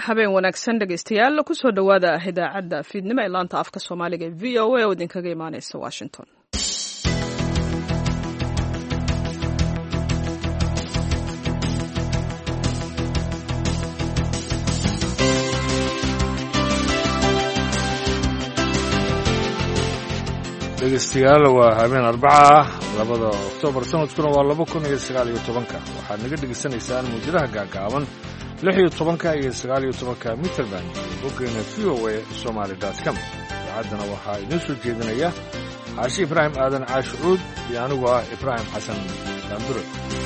habeen wanaagsan dhegaystayaal kusoo dhowaada idaacadda fiidnimo ee laanta afka soomaaliga ee v o a oo idinkaga imaaneysa washington. dhegeystayaal waa habeen arbaca 2 Oktoobar sanadkuna waa 2019 waxaad naga dhegeysanaysaan muujadaha gaagaaban 16 iyo 19 mitrband boggeena voasomali.com. idaacadana waxaa idiin soo jeedinaya Caashi Ibraahim Aadan Caashi Cuud iyo anigu ah Ibraahim Xasan Daandure.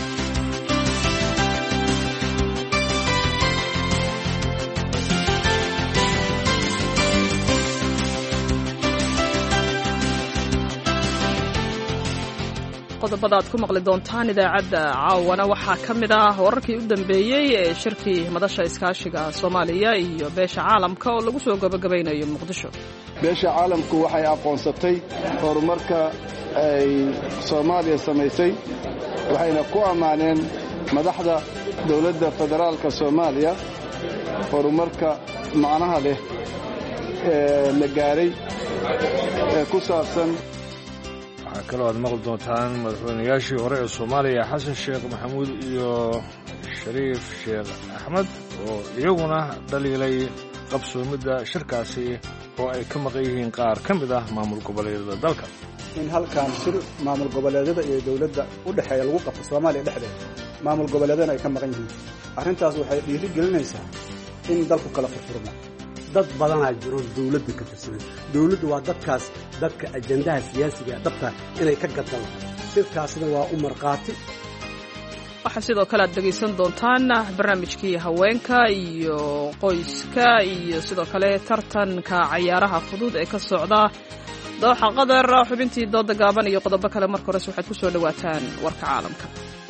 qodobada aad ku maqli doontaan idaacadda caawana waxaa ka mid ah wararkii u dambeeyey ee shirkii madasha iskaashiga Soomaaliya iyo beesha caalamka oo lagu soo gabagabaynayo Muqdisho. beesha caalamku waxay aqoonsatay horumarka ay Soomaaliya samaysay waxayna ku ammaaneen madaxda dawladda federaalka Soomaaliya horumarka macnaha leh ee la gaaray ee ku saabsan kaloo aad maqli doontaan madaxweynayaashii hore ee Soomaaliya Xasan Sheekh Maxamuud iyo Shariif Sheekh Axmed oo iyaguna dhaliilay qabsoomidda shirkaasi oo ay ka maqan yihiin qaar ka mid ah maamul goboleedyada dalka. in halkan shir maamul goboleedyada iyo dawladda u dhaxeeya lagu qabto Soomaaliya dhexdeeda maamul goboleedyada ay ka maqan yihiin arrintaas waxay dhiirigelinaysaa in dalku kala furfurmo. dad badanaa jiro dawladda ka tirsan dawladdu waa dadka ajandaha siyaasiga dhabta inay ka gadaan shirkaasna waa u marqaati. waxaa sidoo kale aad dhegaysan doontaan barnaamijkii haweenka iyo qoyska iyo sidoo kale tartanka cayaaraha fudud ee ka socda dooxa Qatar, xubintii dooda gaaban iyo qodobo kale. marka hore waxaad ku soo dhawaataan warka caalamka.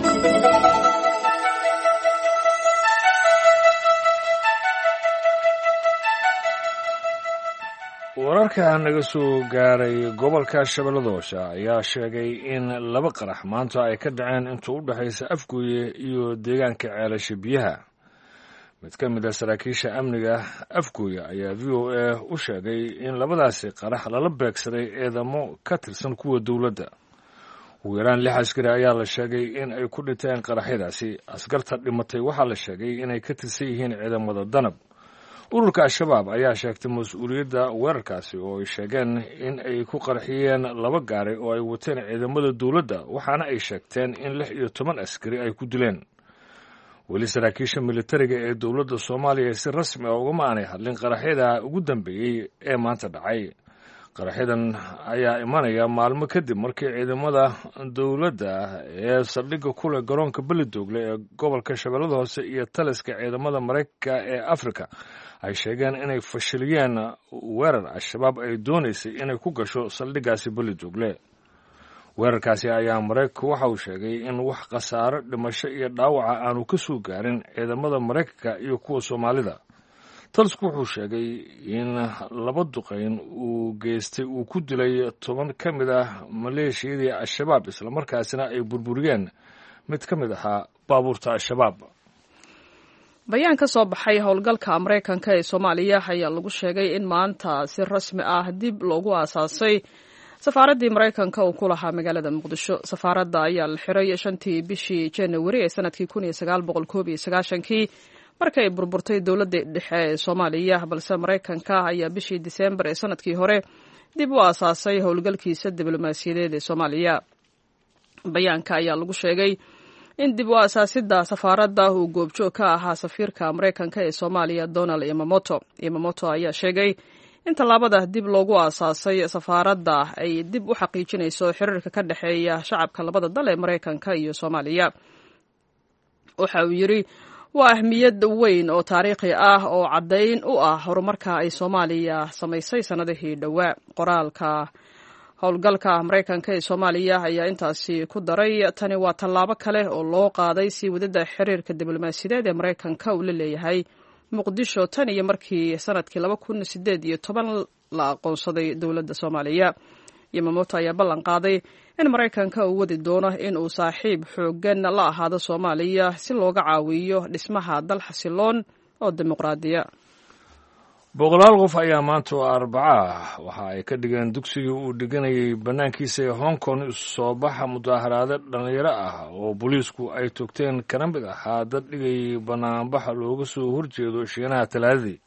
wararka naga soo gaaray gobolka Shabeellada Hoose ayaa sheegay in 2 qarax maanta ay ka dhaceen inta u dhaxaysa Afgooye iyo deegaanka Ceelasha Biyaha. mid ka mid ah saraakiisha amniga Afgooye ayaa VOA u sheegay in labadaasi qarax lala beegsaday ciidamo ka tirsan kuwa dawladda. ugu yaraan 6 askari ayaa la sheegay in ay ku dhinteen qaraxyadaasi. askarta dhimatay waxaa la sheegay inay ka tirsan yihiin ciidamada danab. ururka Al-Shabaab ayaa sheegtay mas'uuliyadda weerarkaasi oo ay sheegeen in ay ku qarxiyeen 2 gaari oo ay wateen ciidamada dawladda, waxaana ay sheegteen in 16 askari ay ku dileen. weli saraakiisha militariga ee dawladda Soomaaliya si rasmi ah ugama aanay hadlin qaraxyada ugu dambeeyey ee maanta dhacay. qaraxyadan ayaa imanaya maalmo kadib markii ciidamada dawladda ee saldhigga ku leh garoonka Beledoogle ee gobolka Shabeellada Hoose iyo taliska ciidamada Mareykanka ee Afrika ay sheegeen inay fashiliyeen weerar Al-Shabaab ay doonaysay inay ku gasho saldhiggaasi Beledoogle. weerarkaasi ayaa Mareykanku waxa uu sheegay in wax khasaaro dhimasho iyo dhaawaca aanu ka soo gaarin ciidamada Mareykanka iyo kuwa Soomaalida. talisku wuxuu sheegay in 2 duqeyn uu geystay uu ku dilay 10 ka mid ah maleeshiyadii Al-Shabaab, isla markaasina ay burburiyeen mid ka mid ahaa baabuurta Al-Shabaab. bayaan ka soo baxay howlgalka Mareykanka ee Soomaaliya ayaa lagu sheegay in maanta si rasmi ah dib loogu aasaasay safaaraddii Mareykanka uu ku lahaa magaalada Muqdisho. safaaradda ayaa la xiray 5tii bishii January ee sanadkii 1999 markay burburtay dawladda dhexe ee Soomaaliya, balse Mareykanka ayaa bishii December ee sanadkii hore dib u aasaasay howlgalkiisa diblomaasiyadeed ee Soomaaliya. bayaanka ayaa lagu sheegay in dib u aasaasidda safaaradda uu goobjoog ka ahaa safiirka Mareykanka ee Soomaaliya Donald Yamamoto ayaa sheegay in tallaabada dib loogu aasaasay safaaradda ay dib u xaqiijinayso xiriirka ka dhexeeya shacabka labada dal ee Mareykanka iyo Soomaaliya. waxa uu yiri waa ahmiyad weyn oo taariikhi ah oo caddayn u ah horumarka ay Soomaaliya samaysay sanadihii dhowaa. qoraalka howlgalka Mareykanka ee Soomaaliya ayaa intaasi ku daray tani waa tallaabo kale oo loo qaaday sii wadida xiriirka diblomaasiyadeed ee Mareykanka uu la leeyahay Muqdisho tan iyo markii sanadkii 2018 la aqoonsaday dawladda Soomaaliya. Yamamoto ayaa ballan qaaday in Mareykanka uu wadi doono in uu saaxiib xooggan la ahaado Soomaaliya si looga caawiyo dhismaha dal xasiloon oo dimuqraadiya. boqolaal qof ayaa maanta oo Arbaca waxa ay ka dhigeen dugsigii uu dhiganayay bannaankiisa ee Hong Kong soo baxa mudaaharaad dhalinyaro ah oo booliisku ay toogteen kana mid ahaa dad dhigay banaanbaxa looga soo horjeedo Shiinaha Talaadadii.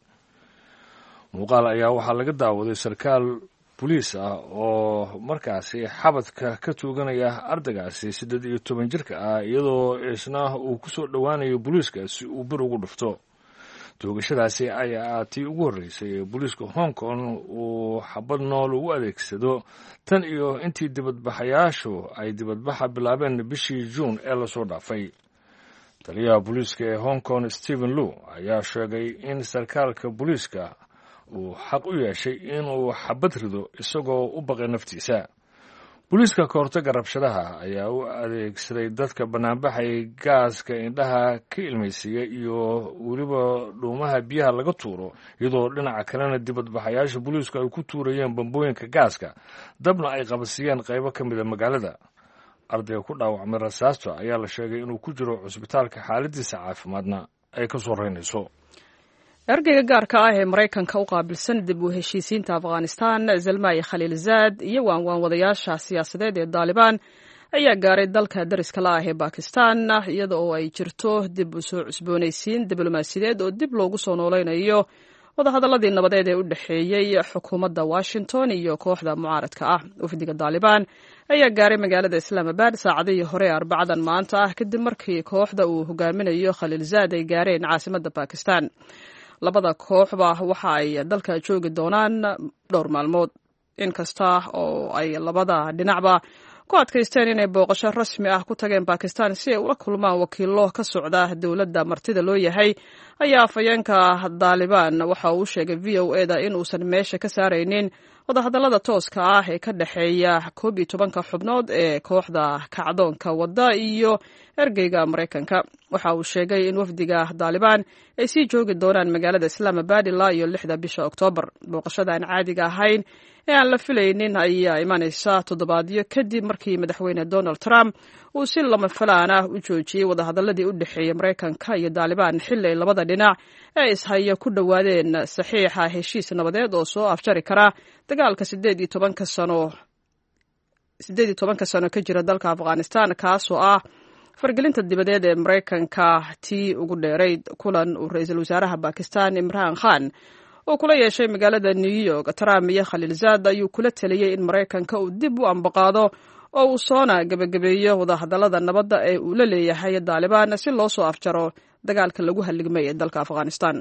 muuqaal ayaa waxaa laga daawaday sarkaal booliis ah oo markaasi xabadka ka tooganaya ardaygaasi 18 jirka ah iyadoo isna uu ku soo dhowaanayo booliiska si uu bir ugu dhufto. toogashadaasi ayaa tii ugu horreysay ee booliiska Hong Kong uu xabad nool ugu adeegsado tan iyo intii dibadbaxayaashu ay dibadbaxa bilaabeen bishii Juun ee la soo dhaafay. taliyaha booliiska ee Hong Kong Stephen Lu ayaa sheegay in sarkaalka booliiska uu xaq u yeeshay inuu xabad rido isagoo u baqay naftiisa. booliiska ka hortagga rabshadaha ayaa u adeegsaday dadka banaanbaxay gaaska indhaha ka ilmaysiiya iyo weliba dhuumaha biyaha laga tuuro, iyadoo dhinaca kalena dibadbaxayaasha booliisku ay ku tuurayeen bambooyinka gaaska, dabna ay qabadsiiyeen qaybo ka mida magaalada. ardayga ku dhaawacmay rasaasta ayaa la sheegay inuu ku jiro cusbitaalka xaaladiisa caafimaadna ay ka soo reynayso. ergeyga gaarka ah ee Maraykanka u qaabilsan dib u heshiisiinta Afghanistan Zalmay Khalilzad iyo waanwadayaasha siyaasadeed ee Taliban ayaa gaaray dalka dariska la ah ee Pakistan iyada oo ay jirto dib u soo cusboonaysiin diblomaasiyadeed oo dib loogu soo nooleynayo wadahadaladii nabadeed ee u dhaxeeyay xukuumadda Washington iyo kooxda mucaaradka ah. wafdiga Taliban ayaa gaaray magaalada Islamabad saacadihii hore Arbacadan maanta ah kadib markii kooxda uu hogaaminayo Khalilzad ay gaareen caasimadda Pakistan. labada kooxba waxa ay dalka joogi doonaan dhowr maalmood, inkasta oo ay labada dhinacba ku adkaysteen inay booqasho rasmi ah ku tageen Pakistan si ay ula kulmaan wakiilo ka socda dowladda martida loo yahay. ayaa afhayeenka Taliban waxa uu sheegay VOA-da in uusan meesha ka saaraynin wadahadallada tooska ah ee ka dhexeeya 11 xubnood ee kooxda kacdoonka wadda iyo ergeyga Maraykanka. waxa uu sheegay in wafdiga Taliban ay sii joogi doonaan magaalada Islamabad ilaa iyo 6 bisha Oktoobar. booqashada aan caadiga ahayn ee aan la filaynin ayaa imanaysa toddobaadyo kadib markii madaxweyne Donald Trump uu si lama filaan ah u joojiyay wadahadaladii u dhaxeeyay Maraykanka iyo Taliban xilli ay labada dhinac ee ishaya ku dhawaadeen saxiixa heshiis nabadeed oo soo afjari kara dagaalka 18 sano ka jira dalka Afghanistan, kaasoo ah fargelinta dibadeed ee Maraykanka tii ugu dheerayd. kulan uu ra'iisul wasaaraha Pakistan Imran Khan oo kula yeeshay magaalada New York, Trump iyo Khalilzad ayuu kula taliyay in Maraykanka uu dib u ambaqaado oo uu soona gabagabeeyo wadahadallada nabadda ee uu la leeyahay Taliban si loo soo afjaro dagaalka lagu halligmay ee dalka Afghanistan.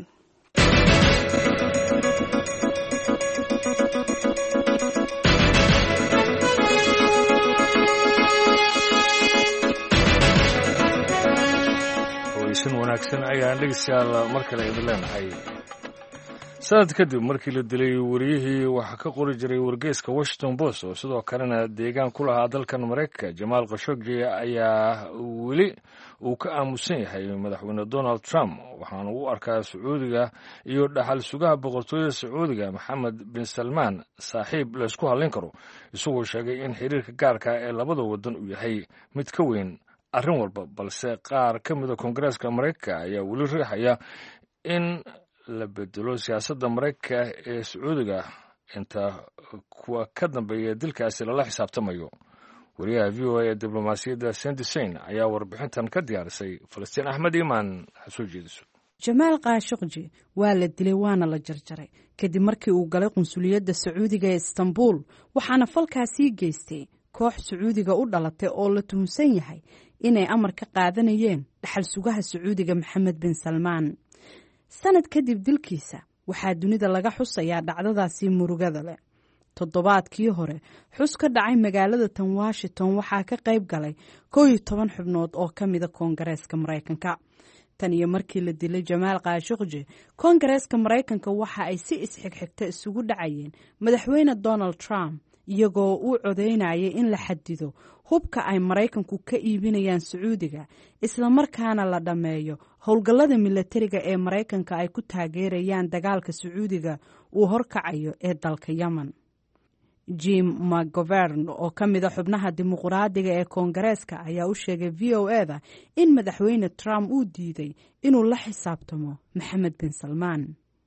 wanaagsan ayaan dhegeystayaal mar kale idin leenahay. sanad kadib markii la dilay wariyihii waxa ka qori jiray wargeyska Washington Post oo sidoo kalena deegaan ku lahaa dalkan Mareykanka, Jamal Khashoggi ayaa weli uu ka aamusan yahay madaxweyne Donald Trump, waxaana uu arkaa Sacuudiga iyo dhaxal sugaha boqortooyada Sacuudiga Mohammed bin Salman saaxiib la isku halin karo, isagoo sheegay in xiriirka gaarka ee labada wadan uu yahay mid ka weyn arrin walba. balse qaar ka mid ah Koongareeska Mareykanka ayaa weli riixaya in la bedelo siyaasadda Mareykanka ee Sacuudiga inta kuwa ka dambeeya dilkaasi lala xisaabtamayo. wariyaha VOA ee diblomaasiyadda Sandy Sain ayaa warbixintan ka diyaarisay. Falastiin Axmed Iimaan ha soo jeediso. Jamal Khashoggi waa la dilay waana la jarjaray kadib markii uu galay qunsuliyadda Sacuudiga ee Istanbul, waxaana falkaasi geystay koox Sacuudiga u dhalatay oo la tuhunsan yahay inay amar ka qaadanayeen dhaxal sugaha Sacuudiga Mohammed bin Salman. sanad kadib dilkiisa waxaa dunida laga xusayaa dhacdadaasi murugada leh. toddobaadkii hore xus ka dhacay magaalada tan Washington waxaa ka qayb galay 11 xubnood oo ka mid ah Koongareeska Mareykanka. tan iyo markii la dilay Jamal Khashoggi, Koongareeska Mareykanka waxa ay si isxigxigta isugu dhacayeen madaxweyne Donald Trump, iyagoo u codeynayay in la xadido hubka ay Mareykanku ka iibinayaan Sacuudiga, isla markaana la dhameeyo howlgallada militariga ee Mareykanka ay ku taageerayaan dagaalka Sacuudiga uu horkacayo ee dalka Yemen. jim mcgovern oo ka mida xubnaha dimuqraadiga ee koongareeska ayaa u sheegay v o e da in madaxweyne trump uu diiday inuu la xisaabtamo maxamed bin salmaan.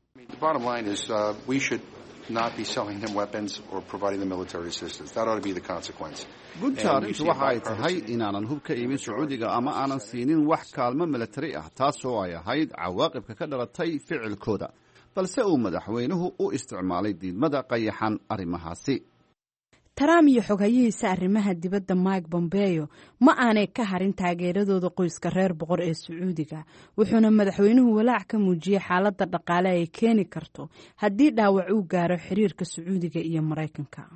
gunta arrintu waxa ay tahay inaanan hub ka iibin sacuudiga ama aanan siinin wax kaalmo milatari ah, taasoo ay ahayd cawaaqibka ka dhalatay ficilkooda, balse uu madaxweynuhu u isticmaalay diidmada qayaxan arrimahaasi. trump iyo xoghayihiisa arrimaha dibadda mike pompeo ma aanay ka harin taageeradooda qoyska reer boqor ee sacuudiga, wuxuuna madaxweynuhu walaac ka muujiyey xaaladda dhaqaale ay keeni karto haddii dhaawac uu gaaro xiriirka sacuudiga iyo maraykanka.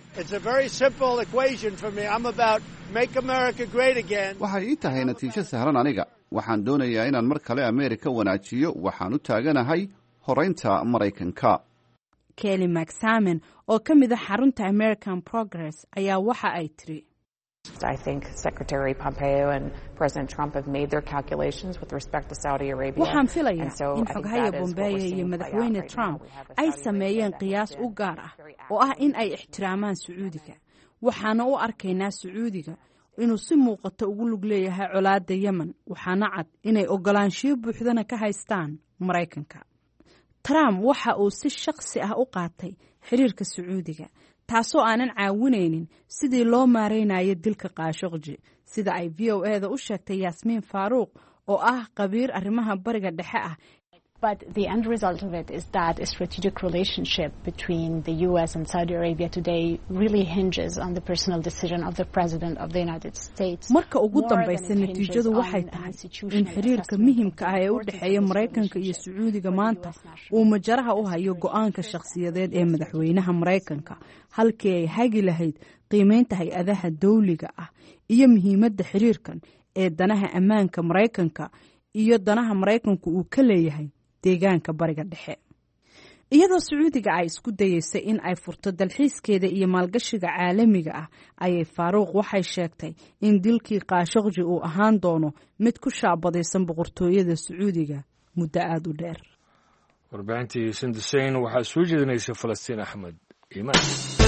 waxay ii tahay natiijo sahlan aniga. waxaan doonayaa inaan mar kale ameerika wanaajiyo. waxaan u taaganahay horeynta maraykanka. kelly mcsamen oo ka mid a xarunta American Progress ayaa waxa ay tiri, I think Secretary Pompeo and President Trump have made their calculations with respect to Saudi Arabia. waxaan filayaa in xoghaye Pompeo iyo madaxweyne Trump ay sameeyeen qiyaas u gaar ah oo ah in ay ixtiraamaan Sacuudiga. waxaana u arkaynaa Sacuudiga inuu si muuqato ugu lug leeyahay colaadda Yemen, waxaana cad inay ogolaanshiyo buuxdana ka haystaan Maraykanka. Trump waxa uu si shakhsi ah u qaatay xiriirka Sacuudiga, taasoo aanan caawinaynin sidii loo maareynayo dilka Khashoggi, sida ay VOA da u sheegtay Yasmin Faruq oo ah qabiir arrimaha bariga dhexe ah. But the end result of it is that a strategic relationship between the US and Saudi Arabia today really hinges on the personal decision of the President of the United States. Marka ugu dambaysa natiijadu waxay tahay in xiriirka muhiimka ah ee u dhexeeya Maraykanka iyo Sacuudiga maanta uu majaraha u hayo go'aanka shakhsiyadeed ee madaxweynaha Maraykanka, halkii ay hagi lahayd qiimeynta hay-adaha dawliga ah iyo muhiimadda xiriirkan ee danaha ammaanka Maraykanka iyo danaha Maraykanku uu ka leeyahay deegaanka bariga dhexe. iyadoo Sacuudiga ay isku dayeysay in ay furto dalxiiskeeda iyo maalgashiga caalamiga ah, ayay Faruq waxay sheegtay in dilkii Khashoggi uu ahaan doono mid ku shaabadaysan boqortooyada Sacuudiga muddo aad u dheer. warbaahintii Sindisayn waxaa soo jeedinaysa Falastiin Axmed Iimaan.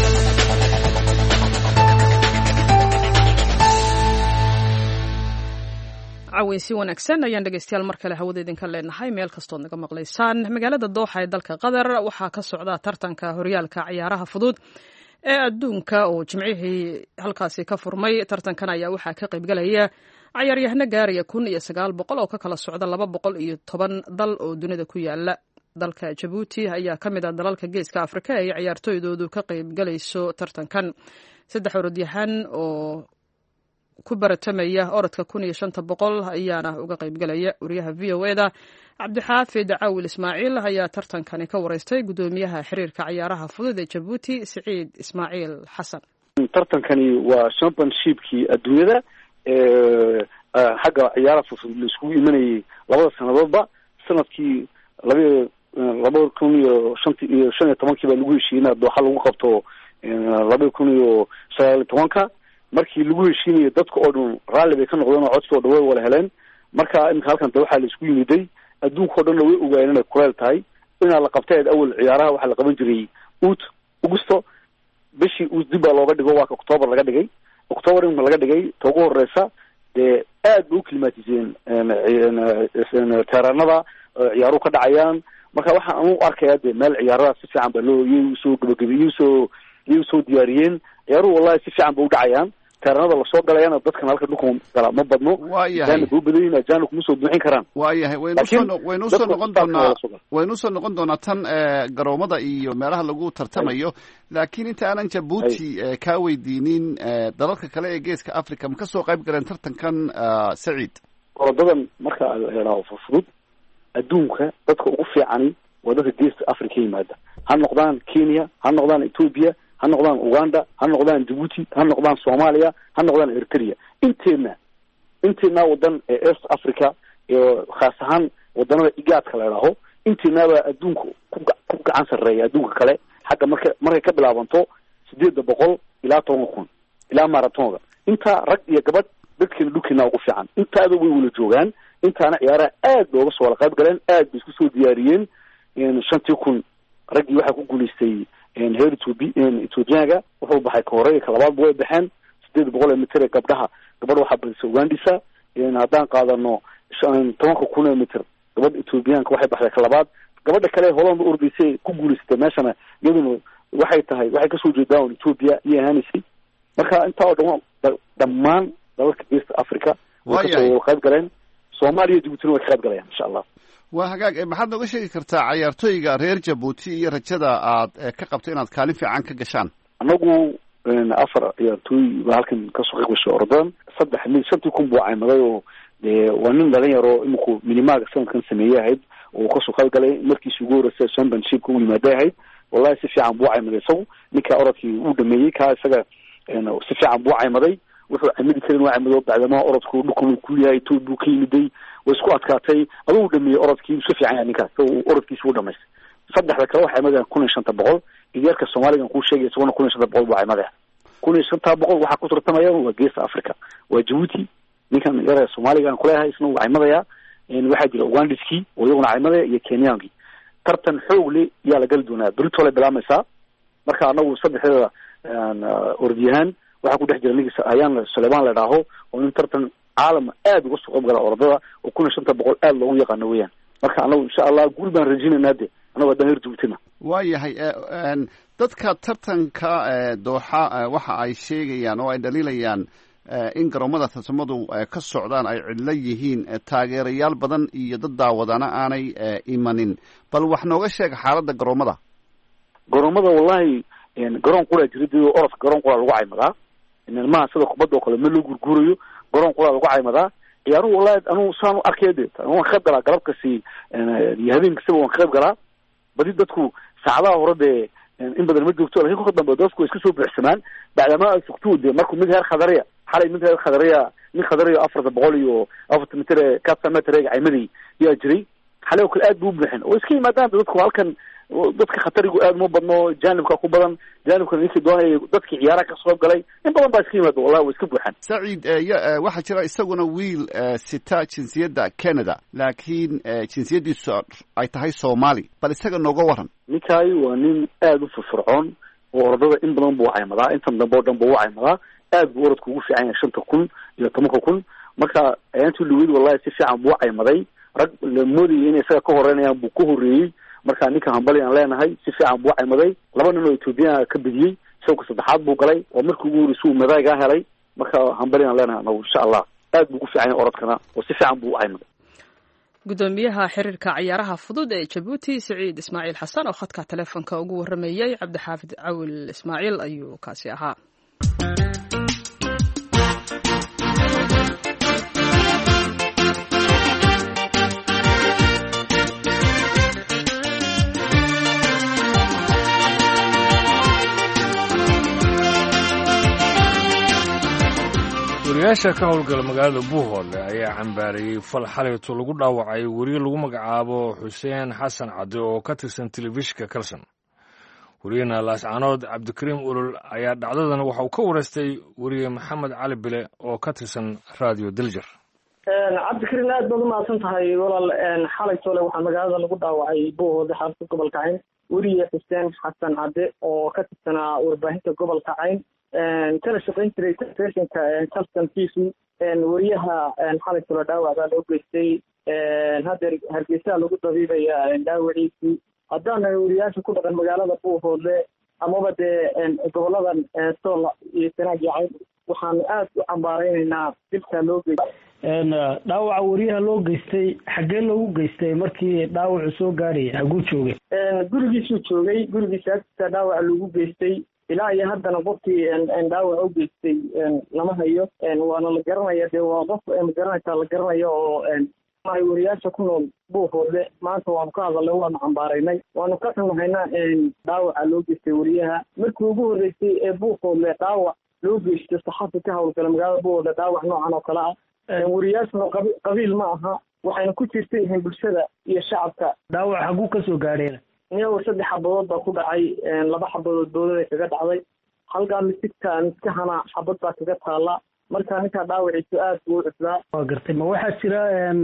caweysi wanaagsan ayaan dhegeystayaal mar kale hawada idinka leenahay meel kastood naga maqlaysaan. magaalada Dooxa ee dalka Qatar waxaa ka socda tartanka horyaalka ciyaaraha fudud ee adduunka oo jimcihii halkaasi ka furmay. tartankan ayaa waxaa ka qayb galaya ciyaaryahano gaaraya 1900 oo ka kala socda 210 dal oo dunida ku yaala. dalka Djibouti ayaa ka mid ah dalalka geeska Afrika ee ciyaartooydoodu ka qayb galayso tartankan. 3 orodyahan oo ku baratamaya orodka 1500 ayaana uga qayb galaya. wariyaha VOA da Cabdixaafid Caawil Ismaaciil ayaa tartankani ka wareystay gudoomiyaha xiriirka ciyaaraha fudud ee Djibouti Saciid Ismaaciil Xasan. tartankani waa championshipkii adduunyada xagga ciyaaraha fudud la isku imanayay labada sanadoodba. sanadkii 2015 baa lagu heshiiyay Dooxa lagu qabto 2019 markii lagu heshiinayay dadka oo dhan raalli bay ka noqdeen oo codsi oo dhaweey wala heleen. marka imka halkan waxa la isku yimiday adduunka oo dhan way ogaayeen inay kuleel tahay in la qabtay awal ciyaaraha waxa la qaban jiray Augusto bishii dib baa looga dhigo waa October laga dhigay. October in laga dhigay togu horeysa de aad u klimatiseen taranada ciyaaru ka dhacayaan. marka waxa aan u arkayaa de meel ciyaaraha si fiican baa loo soo gabagabeeyay soo diyaariyeen. ciyaaruhu wallahi si fiican baa u dhacayaan. taranada la soo galayana dadkan halka dhulka gala ma badno. waayahay buu badayna jaanu kuma soo buuxin karaan. waayahay waynu soo noqon doonaa tan garoomada iyo meelaha lagu tartamayo. laakiin inta aanan Djibouti ka weydiinin dalalka kale ee geeska Afrika ma ka soo qayb galeen tartankan Saciid? orodadan marka la fudud adduunka dadka ugu fiican waa dadka geeska Afrika yimaada. ha noqdaan Kenya, ha noqdaan Ethiopia, ha noqdaan Uganda, ha noqdaan Djibouti, ha noqdaan Soomaaliya, ha noqdaan Eritrea. inteena wadan ee East Africa iyo khaas ahaan wadanada igaadka la yiraahdo inteenaba adduunka ku gacan sareeya adduunka kale xagga markay ka bilaabanto 800 ilaa 10,000 ilaa marathonga. inta rag iyo gabadh dadkina dhulkina ugu fiican intaada way wala joogaan. intaana ciyaaraha aad looga soo qayb galeen, aad bay isku soo diyaariyeen. 5,000 raggii waxa ku guuleystay heer Ethiopiaga wuxuu baxay ka horeeya ka labaad way baxeen 800 mitir gabdhaha gabadh waxa badisay Ugandisa haddaan qaadano 10,000 mitir gabadh Ethiopiaanka waxay baxday ka labaad gabadha kale Holland ordisay ku guuleystay meeshana iyaduna waxay ka soo jeedaa Ethiopia iyo Hanisi marka inta oo dhammaan dalalka East Africa way qayb galeen Soomaaliya Djibouti way qayb galeen insha Allah waa hagaag maxaad nooga sheegi kartaa ciyaartooyga reer Djibouti iyo rajada aad ka qabto inaad kaalin fiican ka gashaan anagu afar ciyaartooy halkan ka soo qayb gashay ordan 3 kun buu caymaday oo waa nin dhalinyaro imku minimaaga sanadkan sameeyay oo ka soo qayb galay markii ugu horeysay championship uu yimaadahay wallahi si fiican buu caymaday isagu ninka orodkii uu dhameeyay ka isaga si fiican buu caymaday wuxuu amidi karin waa caymaday bacdama orodku dhulku ku yahay buu ka yimiday way isku adkaatay aduu dhameeyay orodkii si fiican ninkaas oo orodkiisu u dhameystay saddexda kale waxa caymaday 1500 iyaarka Soomaaliga ku sheegay isaguna 1500 buu caymaday 1500 waxa ku tartamaya waa Geeska Afrika waa Djibouti ninkan yara Soomaaliga ku leeyahay isna waa caymadaya waxa jira Ugandiski oo iyaguna caymadaya iyo Kenyaanki tartan xoog leh yaa la gal doonaa berito la bilaamaysa marka anagu saddexda ordiyahan waxa ku dhex jira ninka ayaan Sulaymaan la dhaaho oo in tartan caalam aad uga soo qayb gala ordada oo 1500 aad loogu yaqaan weeyaan marka anagu insha Allah guul baan rajaynaynaa anagu dahir Djibouti waayahay dadka tartanka Dooxa waxa ay sheegayaan oo ay dhaliilayaan in garoomada tartamadu ka socdaan ay cidla yihiin taageerayaal badan iyo dad daawadana aanay imanin bal wax nooga sheeg xaaladda garoomada wallahi garoon qura jiray orod garoon qura lagu caymadaa ma sida kubadda kale ma loo gurgurayo garoon qura lagu caymadaa ciyaaruhu wallahi anu saan u arkayde waan qayb galaa galabkasi iyo habeenkii waan qayb galaa badi dadku saacadaha hore in badan ma joogto laakiin ku dambe dadku iska soo buuxsamaan bacdama ay suqtuud markuu mid heer khadariya xalay mid heer khadariya 400 iyo 4 mitir ka sameeyay caymadii yaa jiray xalay oo kale aad buu buuxin oo iska yimaadaan dadku halkan dadka khatarigu aad ma badno jaanibka ku badan jaanibka ninkii doonay dadkii ciyaaraha ka soo galay in badan baa iska yimaado wallahi way iska buuxan Saciid waxa jira isaguna wiil sita jinsiyadda Canada laakiin jinsiyadiisu ay tahay Soomaali bal isaga nooga waran ninkaay waa nin aad u firfircoon oo ordada in badan buu caymadaa inta dambe oo dhan buu caymadaa aad buu orodku ugu fiican yahay 5,000 iyo 10,000 marka ayaantii luwid wallahi si fiican buu caymaday rag la moodiyay in isaga ka horeynayaan buu ku horeeyay marka ninka hambali aan leenahay si fiican buu caymaday laba nin oo Ethiopia ka bidiyay isagoo saddexaad buu galay oo markii ugu horeysay madayga helay marka hambali aan leenahay insha Allah aad buu ku fiican yahay orodkana oo si fiican buu caymaday gudoomiyaha xiriirka ciyaaraha fudud ee Djibouti Saciid Ismaaciil Xasan oo khadka telefoonka ugu waramayay Cabdixaafid Cawil Ismaaciil ayuu kaasi ahaa wariyaasha ka howlgala magaalada Buuhoodle ayaa cambaarayay fal xalayto lagu dhaawacay wariye lagu magacaabo Xuseen Xasan Cade oo ka tirsan telefishinka Kalsan wariyana Laascaanood Cabdikariim Ulul ayaa dhacdadan waxa uu ka wareystay wariye Maxamed Cali Bile oo ka tirsan Radio Diljar Cabdikariim aad baad u mahadsan tahay walaal xalayto waxaa magaalada lagu dhaawacay Buuhoodle xarunta gobolka Cayn wariye Xuseen Xasan Cade oo ka tirsanaa warbaahinta gobolka Cayn kala shaqayn jiray telefishinka Kalsan TV wariyaha xalayto la dhaawacay loo geystay hadeer Hargeysa lagu dabiibaya dhaawaciisii haddana wariyaasha ku dhaqan magaalada Buuhoodle amaba goboladan Sool iyo Sanaag iyo Cayn waxaan aad u cambaaraynaynaa dibka loo geystay dhaawaca wariyaha loo geystay xagee loogu geystay markii dhaawacu soo gaarayay aguu joogay gurigiisuu joogay gurigiisa agtiisa dhaawaca lagu geystay ilaa iyo haddana qofkii dhaawac u geystay lama hayo waana la garanaya dee waa qof magaranaysaa la garanayo oo wariyaasha ku nool Buuhoodle maanta waanu ka hadalnay waanu cambaaraynay waanu ka xunahayna dhaawaca loo geystay wariyaha markii ugu horreysay ee Buuhoodle dhaawac loo geystay saxafi ka howlgala magaalada Buuhoodle dhaawac noocan oo kale ah wariyaashuna qabiil ma aha waxayna ku jirtay bulshada iyo shacabka dhaawac xaguu ka soo gaadheen niyow 3 xabadood baa ku dhacay 2 xabadood boodada kaga dhacday halkaa miskahana xabad baa kaga taala marka ninka dhaawaciisu aad buu u cusbaa waa gartay ma waxaa jira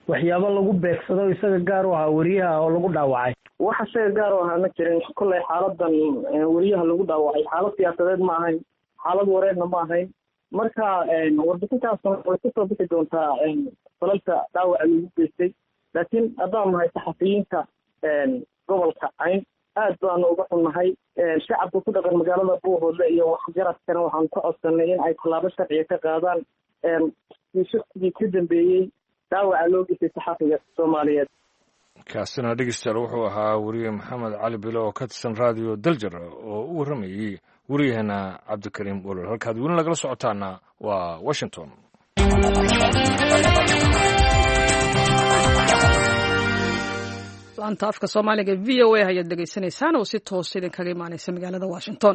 waxyaabo lagu beegsado isaga gaar u ahaa wariyaha oo lagu dhaawacay? wax isaga gaar u ahaa ma jirin. kolley xaaladan wariyaha lagu dhaawacay xaalad siyaasadeed ma ahayn, xaalad wareerna ma ahayn. marka warbixintaas way kusoo bixi doontaa falalka dhaawaca lagu geystay. laakiin haddaan nahay saxafiyiinta gobolka Cayn aad baan uga xunnahay. shacabka ku dhaqan magaalada Buuhoodle iyo waxgaradkana waxaan ka codsanay in ay tallaabo sharciya ka qaadaan shaqsigii ka dambeeyey dhaawaca loo geystay saxafiga Soomaaliyeed. kaasina dhegeystayaal wuxuu ahaa wariye maxamed cali bilo oo ka tirsan raadiyo Daljar oo u waramayay wariyaheena Cabdikariim Olol. halkaad weli nagala socotaana waa Washington. laanta afka Soomaaliga VOA ayaad dhegaysanaysaan oo si toos idinkaga imaanaysa magaalada Washington.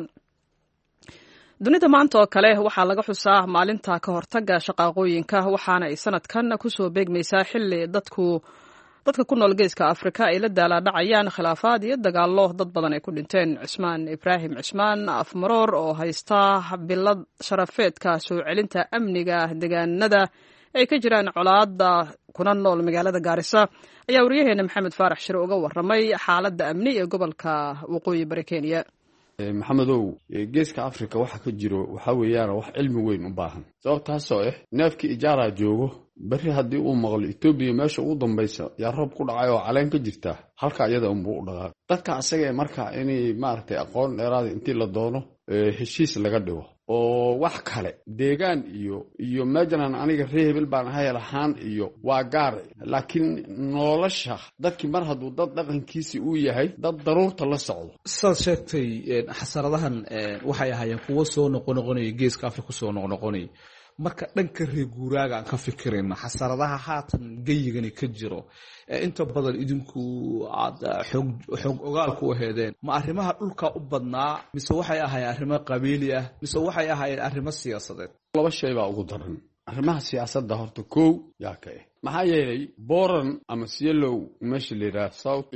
dunida maanta oo kale waxaa laga xusaa maalinta ka hortagga shaqaaqooyinka, waxaana ay sanadkan kusoo beegmaysaa xilli dadka ku nool geeska Afrika ay la daaladhacayaan khilaafaad iyo dagaallo dad badan ay ku dhinteen. Cismaan Ibraahim Cismaan Afmaroor oo haysta bilad sharafeedka soo celinta amniga deegaanada ay ka jiraan colaadda kuna nool magaalada Gaarisa ayaa wariyaheena Maxamed Faarax Shir uga warramay xaaladda amni ee gobolka Waqooyi Bari Kenya. maxamedow geeska Afrika waxa ka jiro waxa weeyaan wax cilmi weyn u baahan. sababtaasoo neefkii ijaara joogo bari haddii uu maqlo Ethiopia meesha ugu dambaysa yaa roob ku dhacay oo caleen ka jirta halka iyada u dhaqaaq. dadka asaga marka inay maartay aqoon dheeraad intii la doono heshiis laga dhigo oo wax kale deegaan iyo meejan aniga reebel baan ahay lahaan iyo waa gaar. laakiin nolosha dadkii mar hadduu dad dhaqankiisi uu yahay dad daruurta la socdo. saad sheegtay xasaradahan waxay ahaayeen kuwo soo noqonaya geeska Afrika soo noqonaya. marka dhanka reer guuraaga aan ka fikirayna xasaradaha haatan geyigani ka jiro inta badan idinku aad xog ogaal ku heedeen ma arrimaha dhulka u badnaa mise waxay ahaayeen arrimo qabiili ah mise waxay ahaayeen arrimo siyaasadeed? laba shay baa ugu daran. arrimaha siyaasadda horta kow yaa ka maxaa yeelay Boran ama Sielow meesha la yiraahdo South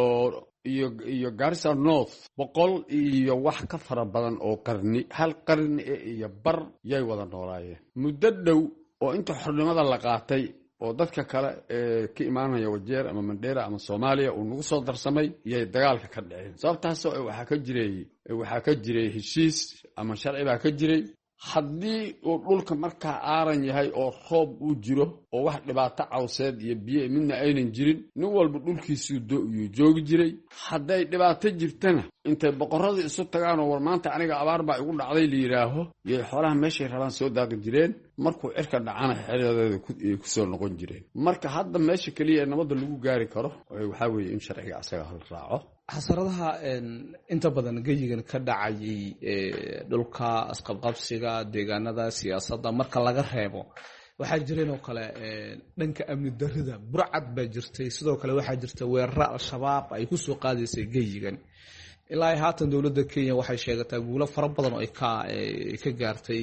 iyo Garissa North 100 iyo wax ka fara badan oo hal qarni iyo bar yay wada noolaayeen muddo dhow oo inta xornimada la qaatay oo dadka kale ka imaanaya Wajeer ama Mandera ama Soomaaliya uu nagu soo darsamay yay dagaalka ka dhaceen. sababtaasoo waxaa ka jiray heshiis ama sharci baa ka jiray. haddii uu dhulka markaa aaran yahay oo roob uu jiro oo wax dhibaato cawseed iyo biyo midna aynan jirin nin walba dhulkiisu joogi jiray. hadday dhibaato jirtana intay boqorada isu tagaan oo war maanta aniga abaar baa igu dhacday la yiraaho iyo xoolaha meeshay rabaan soo daaqi jireen. markuu cirka dhacana xeeladeeda ku soo noqon jireen. marka hadda meesha kaliya nabadda lagu gaari karo waxa weeye in sharciga asaga hal raaco. xasaradaha inta badan geyigan ka dhacayay dhulka asqabqabsiga deegaanada siyaasadda marka laga reebo waxaa jireen oo kale dhanka amni darrida burcad baa jirtay. sidoo kale waxaa jirta weeraro al-shabaab ay ku soo qaadaysay geyigan. ilaa haatan dowladda Kenya waxay sheegataa guulo fara badan oo ay ka gaartay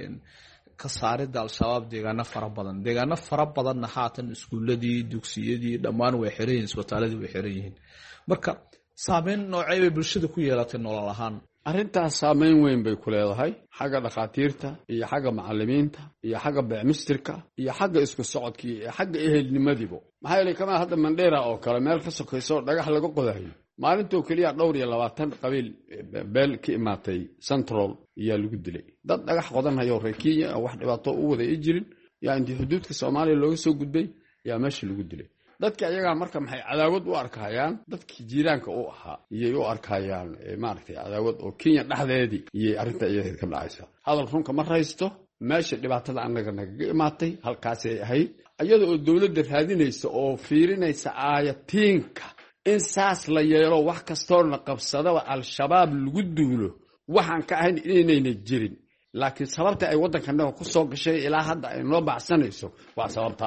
ka saaridda al-shabaab deegaano fara badanna haatan iskuuladii dugsiyadii dhammaan way xiran yihiin, isbitaaladii way xiran yihiin. marka saameyn noocay bay bulshada ku yeelatay nolol ahaan? arrintaas saameyn weyn bay ku leedahay xagga dhaqaatiirta iyo xagga macallimiinta iyo xagga beemistirka iyo xagga isku socodka iyo xagga ehelnimadiiba. maxaa yeelay kama hadda Mandera oo kale meel ka sokayso dhagax laga qodayo maalintii kaliya dhowr iyo 20 qabiil beel ka imaatay Central iyo lagu dilay. dad dhagax qodanayo reer Kenya wax dhibaato u wada jirin yaa intii xuduudka Soomaaliya looga soo gudbay yaa meesha lagu dilay. dadka ayaga marka maxay cadaawad u arkayaan dadkii jiiraanka u ahaa iyay u arkayaan maartay cadaawad oo Kenya dhaxdeedii iyo arinta iyada ka dhacaysa. hadal runka ma raysto meesha dhibaatada anaga naga imaatay halkaas ay ahayd iyada oo dawladda raadinaysa oo fiirinaysa aayatiinka in saas la yeelo wax kastoo la qabsado al-shabaab lagu duulo waxaan ka ahayn inayna jirin. laakiin sababta ay waddankana ku soo gashay ilaa hadda ay noo bacsanayso waa sababta.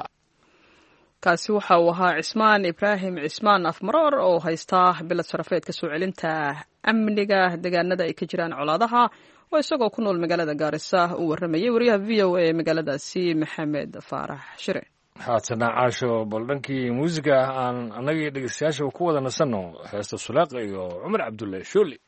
kaasi waxa uu ahaa Cismaan Ibraahim Cismaan Afmaroor oo haysta bilad sharafeedka soo celinta amniga deegaanada ay ka jiraan colaadaha oo isagoo ku nool magaalada Gaarisa uu waramayay wariyaha VOA magaaladaasi Maxamed Faarax Shire. haatana caasho bal dhankii muusiga aan anagii dhegeystayaasha ku wada nasano heesta Sulaaqo iyo Cumar Cabdulle Shooli.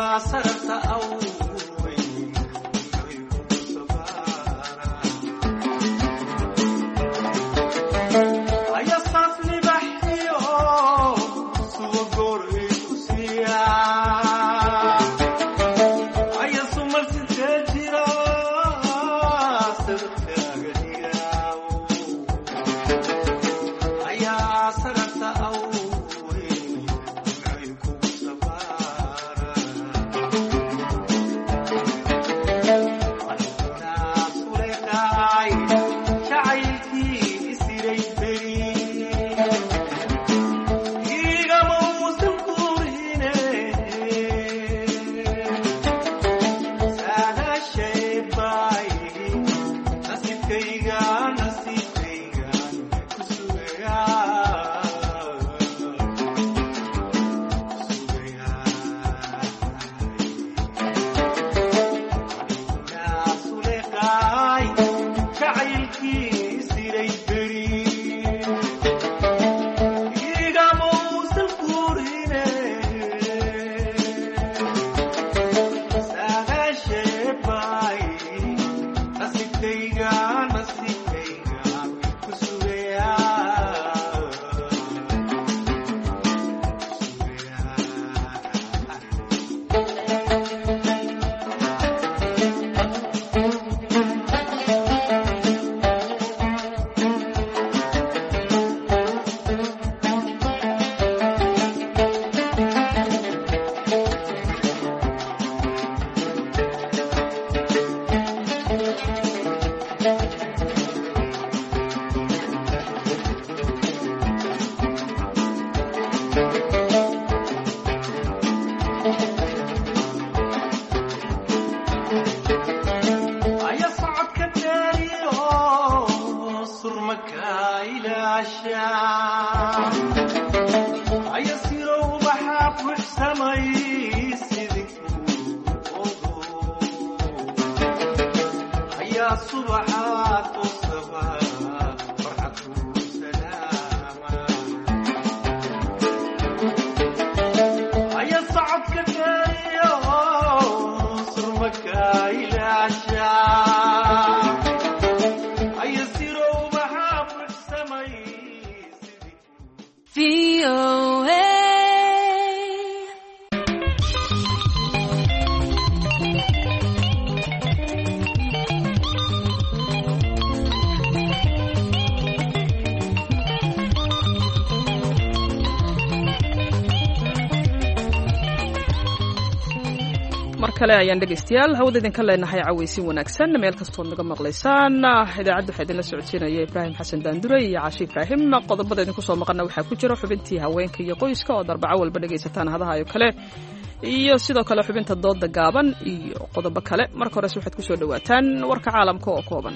kale ayaan dhegaystayaal hawada idinka leenahay cawaysin wanaagsan meel kastood naga maqlaysaan idaacadda waxaa idinla socodsiinaya ibraahim xasan daandure iyo caashi ibraahim qodobada idinku soo maqana waxaa ku jira xubintii haweenka iyo qoyska oo darbaco walba dhegaysataan hadaha iyo kale iyo sidoo kale xubinta dooda gaaban iyo qodobo kale marka hores waxaad ku soo dhawaataan warka caalamka oo kooban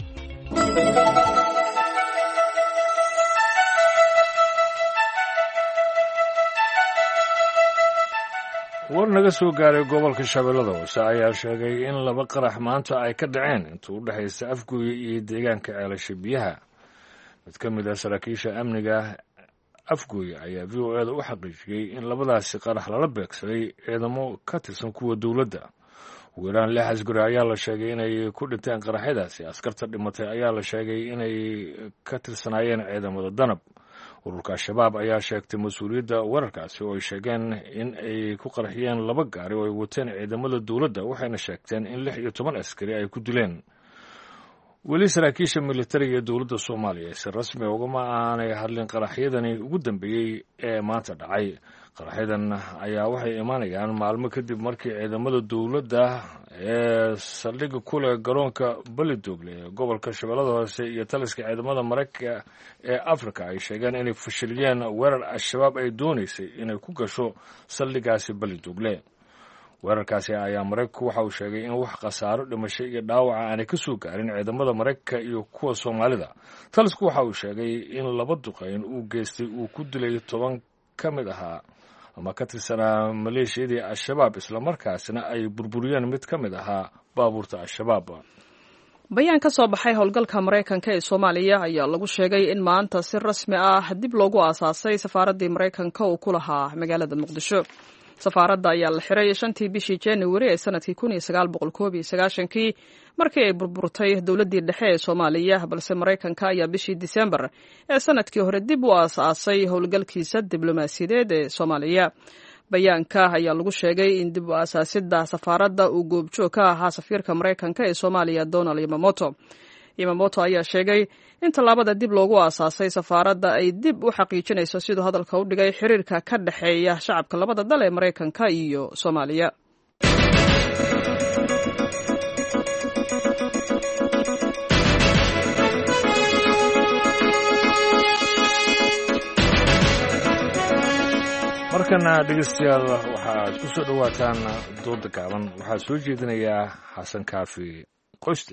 war naga soo gaaray gobolka shabeellada hoose ayaa sheegay in laba qarax maanta ay ka dhaceen intuu u dhexaysa afgooye iyo deegaanka ceelasha biyaha mid ka mid ah saraakiisha amniga afgooye ayaa v o eda u xaqiijiyey in labadaasi qarax lala beegsaday ciidamo ka tirsan kuwa dowladda ugu yaraan 6 asgari ayaa la sheegay inay ku dhinteen qaraxyadaasi askarta dhimatay ayaa la sheegay inay ka tirsanaayeen ciidamada danab ururka al-shabaab ayaa sheegtay mas-uuliyadda weerarkaasi oo ay sheegeen in ay ku qarxiyeen 2 gaari oo ay wateen ciidamada dowladda waxayna sheegteen in 16 askari ay ku dileen weli saraakiisha militariga ee dowladda soomaaliya si rasmi ugama aanay hadlin qaraxyadani ugu dambeeyey ee maanta dhacay qaraxyadan ayaa waxay imaanayaan maalmo kadib markii ciidamada dowladda ee saldhigga ku leh garoonka Balidoogle ee gobolka Shabeellada Hoose iyo taliska ciidamada Mareykanka ee Afrika ay sheegeen inay fashiliyeen weerar al-shabaab ay doonaysay inay ku gasho saldhiggaasi Balidoogle weerarkaasi ayaa Mareykanku waxa uu sheegay in wax khasaaro dhimasho iyo dhaawac aanay ka soo gaarin ciidamada Mareykanka iyo kuwa Soomaalida talisku waxa uu sheegay in 2 duqeyn uu geystay uu ku dilay 10 ka mid ahaa ama ka tirsanaa maleeshiyadii al-shabaab isla markaasna ay burburiyeen mid ka mid ahaa baabuurta al-shabaab bayaan ka soo baxay howlgalka Mareykanka ee Soomaaliya ayaa lagu sheegay in maanta si rasmi ah dib loogu aasaasay safaaraddii Mareykanka oo ku lahaa magaalada Muqdisho safaaradda ayaa la xiray 5tii bishii January ee sanadkii 1991 markii ay burburtay dowladdii dhexe ee Soomaaliya, balse Mareykanka ayaa bishii December ee sanadkii hore dib u aasaasay howlgalkiisa diblomaasiyadeed ee Soomaaliya. Bayaanka ayaa lagu sheegay in dib u aasaasidda safaaradda uu goobjoog ka ahaa safiirka Mareykanka ee Soomaaliya Donald Yamamoto. Yamamoto ayaa sheegay in tallaabada dib loogu aasaasay safaaradda ay dib u xaqiijinayso siduu hadalka u dhigay xiriirka ka dhexeeya shacabka labada dal ee Mareykanka iyo Soomaaliya. markana dhegeystayaal waxaad ku soo dhawaataan dooda gaaban. waxaa soo jeedinayaa xasan kaafi qoyste.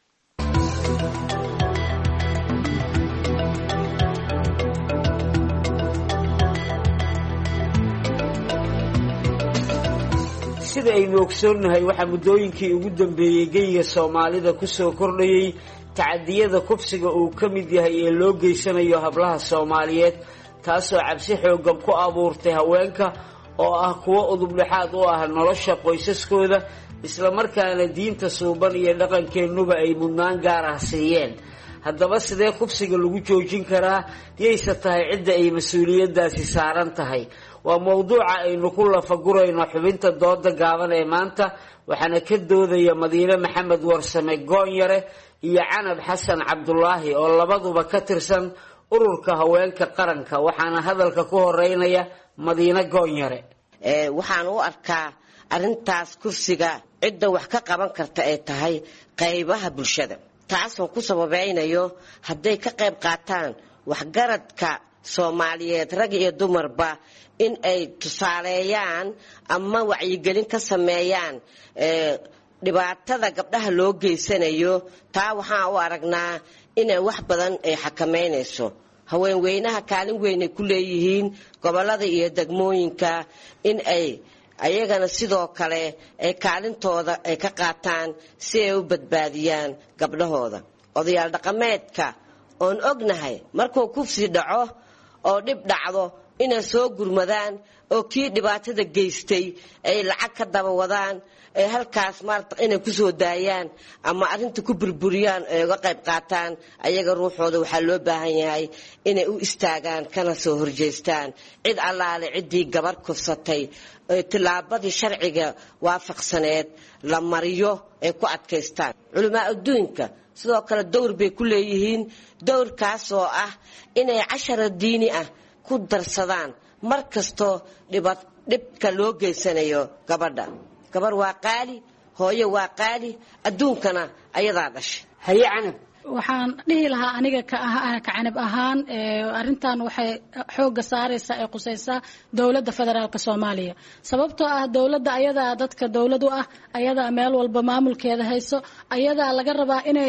sida aynu ogsoonnahay waxaa muddooyinkii ugu dambeeyey geyiga soomaalida ku soo kordhayey tacadiyada kufsiga uu ka mid yahay ee loo geysanayo hablaha Soomaaliyeed, taasoo cabsi xooggan ku abuurtay haweenka oo ah kuwo udubdhexaad u ah nolosha qoysaskooda, isla markaana diinta suuban iyo dhaqankeennuba ay mudnaan gaar ah siiyeen. haddaba sidee kufsiga lagu joojin karaa? yayse tahay cidda ay mas-uuliyaddaasi saaran tahay? waa mowduuca aynu ku lafagurayno xubinta dooda gaaban ee maanta, waxaana ka doodaya Madiine Maxamed Warsame Goonyare iyo Canab Xasan Cabdulaahi oo labaduba ka tirsan ururka haweenka qaranka. waxaana hadalka ku horeynaya Madiine Goonyare. waxaan u arkaa arintaas kufsiga cidda wax ka qaban karta ay tahay qaybaha bulshada, taasoo ku sababeynayo hadday ka qayb qaataan waxgaradka Soomaaliyeed rag iyo dumarba in ay tusaaleeyaan ama wacyigelin ka sameeyaan dhibaatada gabdhaha loo geysanayo. taa waxaan u aragnaa inay wax badan ay xakameynayso. haweenweynaha kaalin weyn ay ku leeyihiin gobolada iyo degmooyinka in ay ayagana sidoo kale ay kaalintooda ay ka qaataan si ay u badbaadiyaan gabdhahooda. odayaal dhaqameedka oon ognahay markuu kufsi dhaco oo dhib dhacdo inay soo gurmadaan oo kii dhibaatada geystay ay lacag ka daba wadaan ee halkaas maarta inay ku soo daayaan ama arinta ku burburiyaan ee uga qayb qaataan. ayaga ruuxooda waxaa loo baahan yahay inay u istaagaan kana soo horjeestaan cid allaale ciddii gabar kufsatay tilaabadii sharciga waafaqsaneed la mariyo ay ku adkaystaan. culamaa adduunka sidoo kale dowr bay ku leeyihiin, dowrkaas oo ah inay cashara diini ah ku darsadaan mar kastoo dhibka loo geysanayo gabadha. gabar waa qaali, hooyo waa qaali, adduunkana ayadaa dhashay. haye Canab. waxaan dhihi lahaa aniga ka Canab ahaan arintan waxay xooga saaraysaa ee qusaysaa dowladda federaalka Soomaaliya, sababtoo ah dowladda ayadaa dadka dowlad u ah, ayadaa meel walba maamulkeeda hayso, ayadaa laga rabaa inay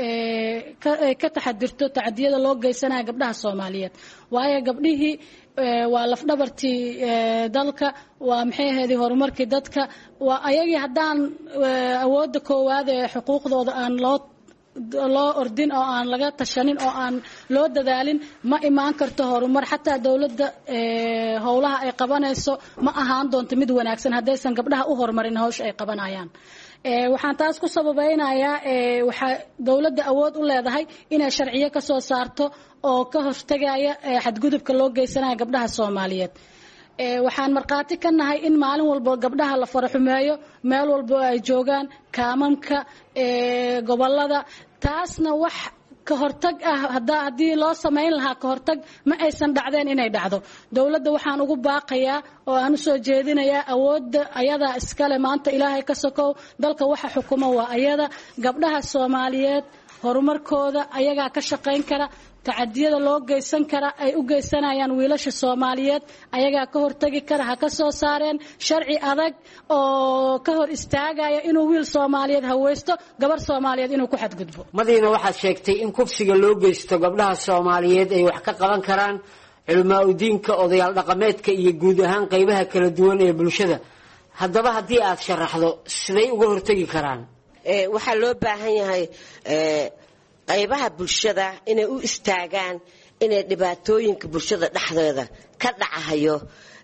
ka taxadirto tacadiyada loo geysanayo gabdhaha Soomaaliyeed. waayo gabdhihii waa lafdhabartii dalka, waa maxay ahayd horumarkii dadka, waa ayagii haddaan awoodda koowaad ee xuquuqdooda aan loo ordin oo aan laga tashanin oo aan loo dadaalin ma imaan karto horumar. xataa dowladda howlaha ay qabanayso ma ahaan doonto mid wanaagsan haddaysan gabdhaha u horumarin hawsha ay qabanayaan. waxaan taas ku sababeynayaa waxaa dowladda awood u leedahay inay sharciyo ka soo saarto oo ka hortagaya xadgudubka loo geysanayo gabdhaha Soomaaliyeed. waxaan markhaati ka nahay in maalin walba gabdhaha la faraxumeeyo meel walba ay joogaan kaamamka gobolada. taasna wax ka hortag ah haddii loo samayn lahaa ka hortag ma aysan dhacdeen inay dhacdo. dowladda waxaan ugu baaqayaa oo aan u soo jeedinayaa awoodda ayadaa iskale maanta, ilaahay ka sokow dalka waxa xukuma waa ayada. gabdhaha Soomaaliyeed horumarkooda ayagaa ka shaqayn kara, tacadiyada loo geysan kara ay u geysanayaan wiilasha Soomaaliyeed ayagaa ka hortagi kara. ha ka soo saareen sharci adag oo ka hor istaagaya inuu wiil Soomaaliyeed haweysto gabar Soomaaliyeed inuu ku xadgudbo. Madiina waxaad sheegtay in kufsiga loo geysto gabdhaha Soomaaliyeed ay wax ka qaban karaan culamaa u diinka, odayaal dhaqameedka iyo guud ahaan qaybaha kala duwan ee bulshada. haddaba haddii aad sharaxdo siday uga hortagi karaan? waxaa loo baahan yahay qaybaha bulshada inay u istaagaan inay dhibaatooyinka bulshada dhexdeeda ka dhacayo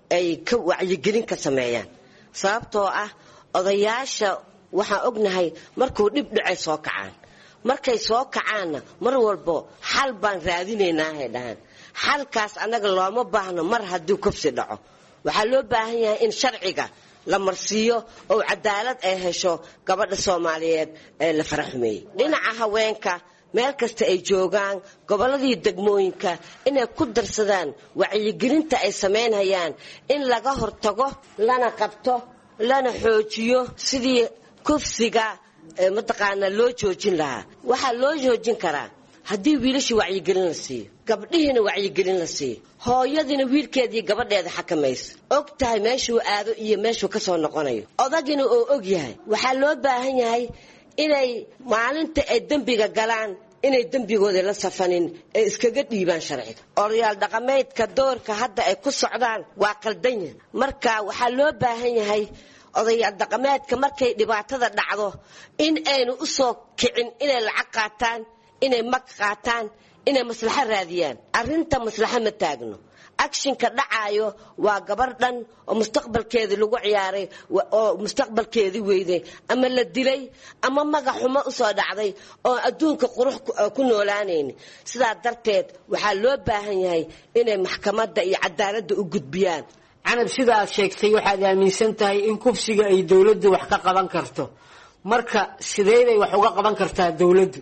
ay ka wacyigelin ka sameeyaan sababtoo ah odayaasha waxaan ognahay markuu dhib dhacay soo kacaan markay soo kacaanna mar walbo xal baan raadinaynaa ay dhahaan xalkaas anaga looma baahno mar haddii kufsi dhaco waxaa loo baahan yahay in sharciga la marsiiyo oo cadaalad ay hesho gabadha Soomaaliyeed ee la faraxumeeyay dhinaca haweenka meel kasta ay joogaan goboladii degmooyinka inay ku darsadaan wacyigelinta ay sameynayaan in laga hortago lana qabto lana xoojiyo sidii kufsiga mataqaana loo joojin lahaa waxa loo joojin karaa haddii wiilasha wacyigelin la siiyo gabdhihiina wacyigelin la siiyo hooyadina wiilkeedii gabadheeda xakamayso og tahay meeshuu aado iyo meeshuu ka soo noqonayo odagina oo og yahay waxaa loo baahan yahay inay maalinta ay dembiga galaan inay dembigooda la safanin ee iskaga dhiibaan sharciga odayaal dhaqameedka doorka hadda ay ku socdaan waa qaldan yahay marka waxaa loo baahan yahay odayaal dhaqameedka markay dhibaatada dhacdo in aynu u soo kicin inay lacag qaataan inay mag qaataan inay maslaxa raadiyaan arrinta maslaxa ma taagno actionka dhacayo waa gabar dhan oo mustaqbalkeedii lagu ciyaaray oo mustaqbalkeedii weyday ama la dilay ama magac xumo u soo dhacday oo adduunka qurux ku noolaanayni sidaa darteed waxaa loo baahan yahay inay maxkamadda iyo cadaaladda u gudbiyaan canab sida aad sheegtay waxaad aaminsan tahay in kufsiga ay dawladdu wax ka qaban karto marka sideeday wax uga qaban kartaa dawladdu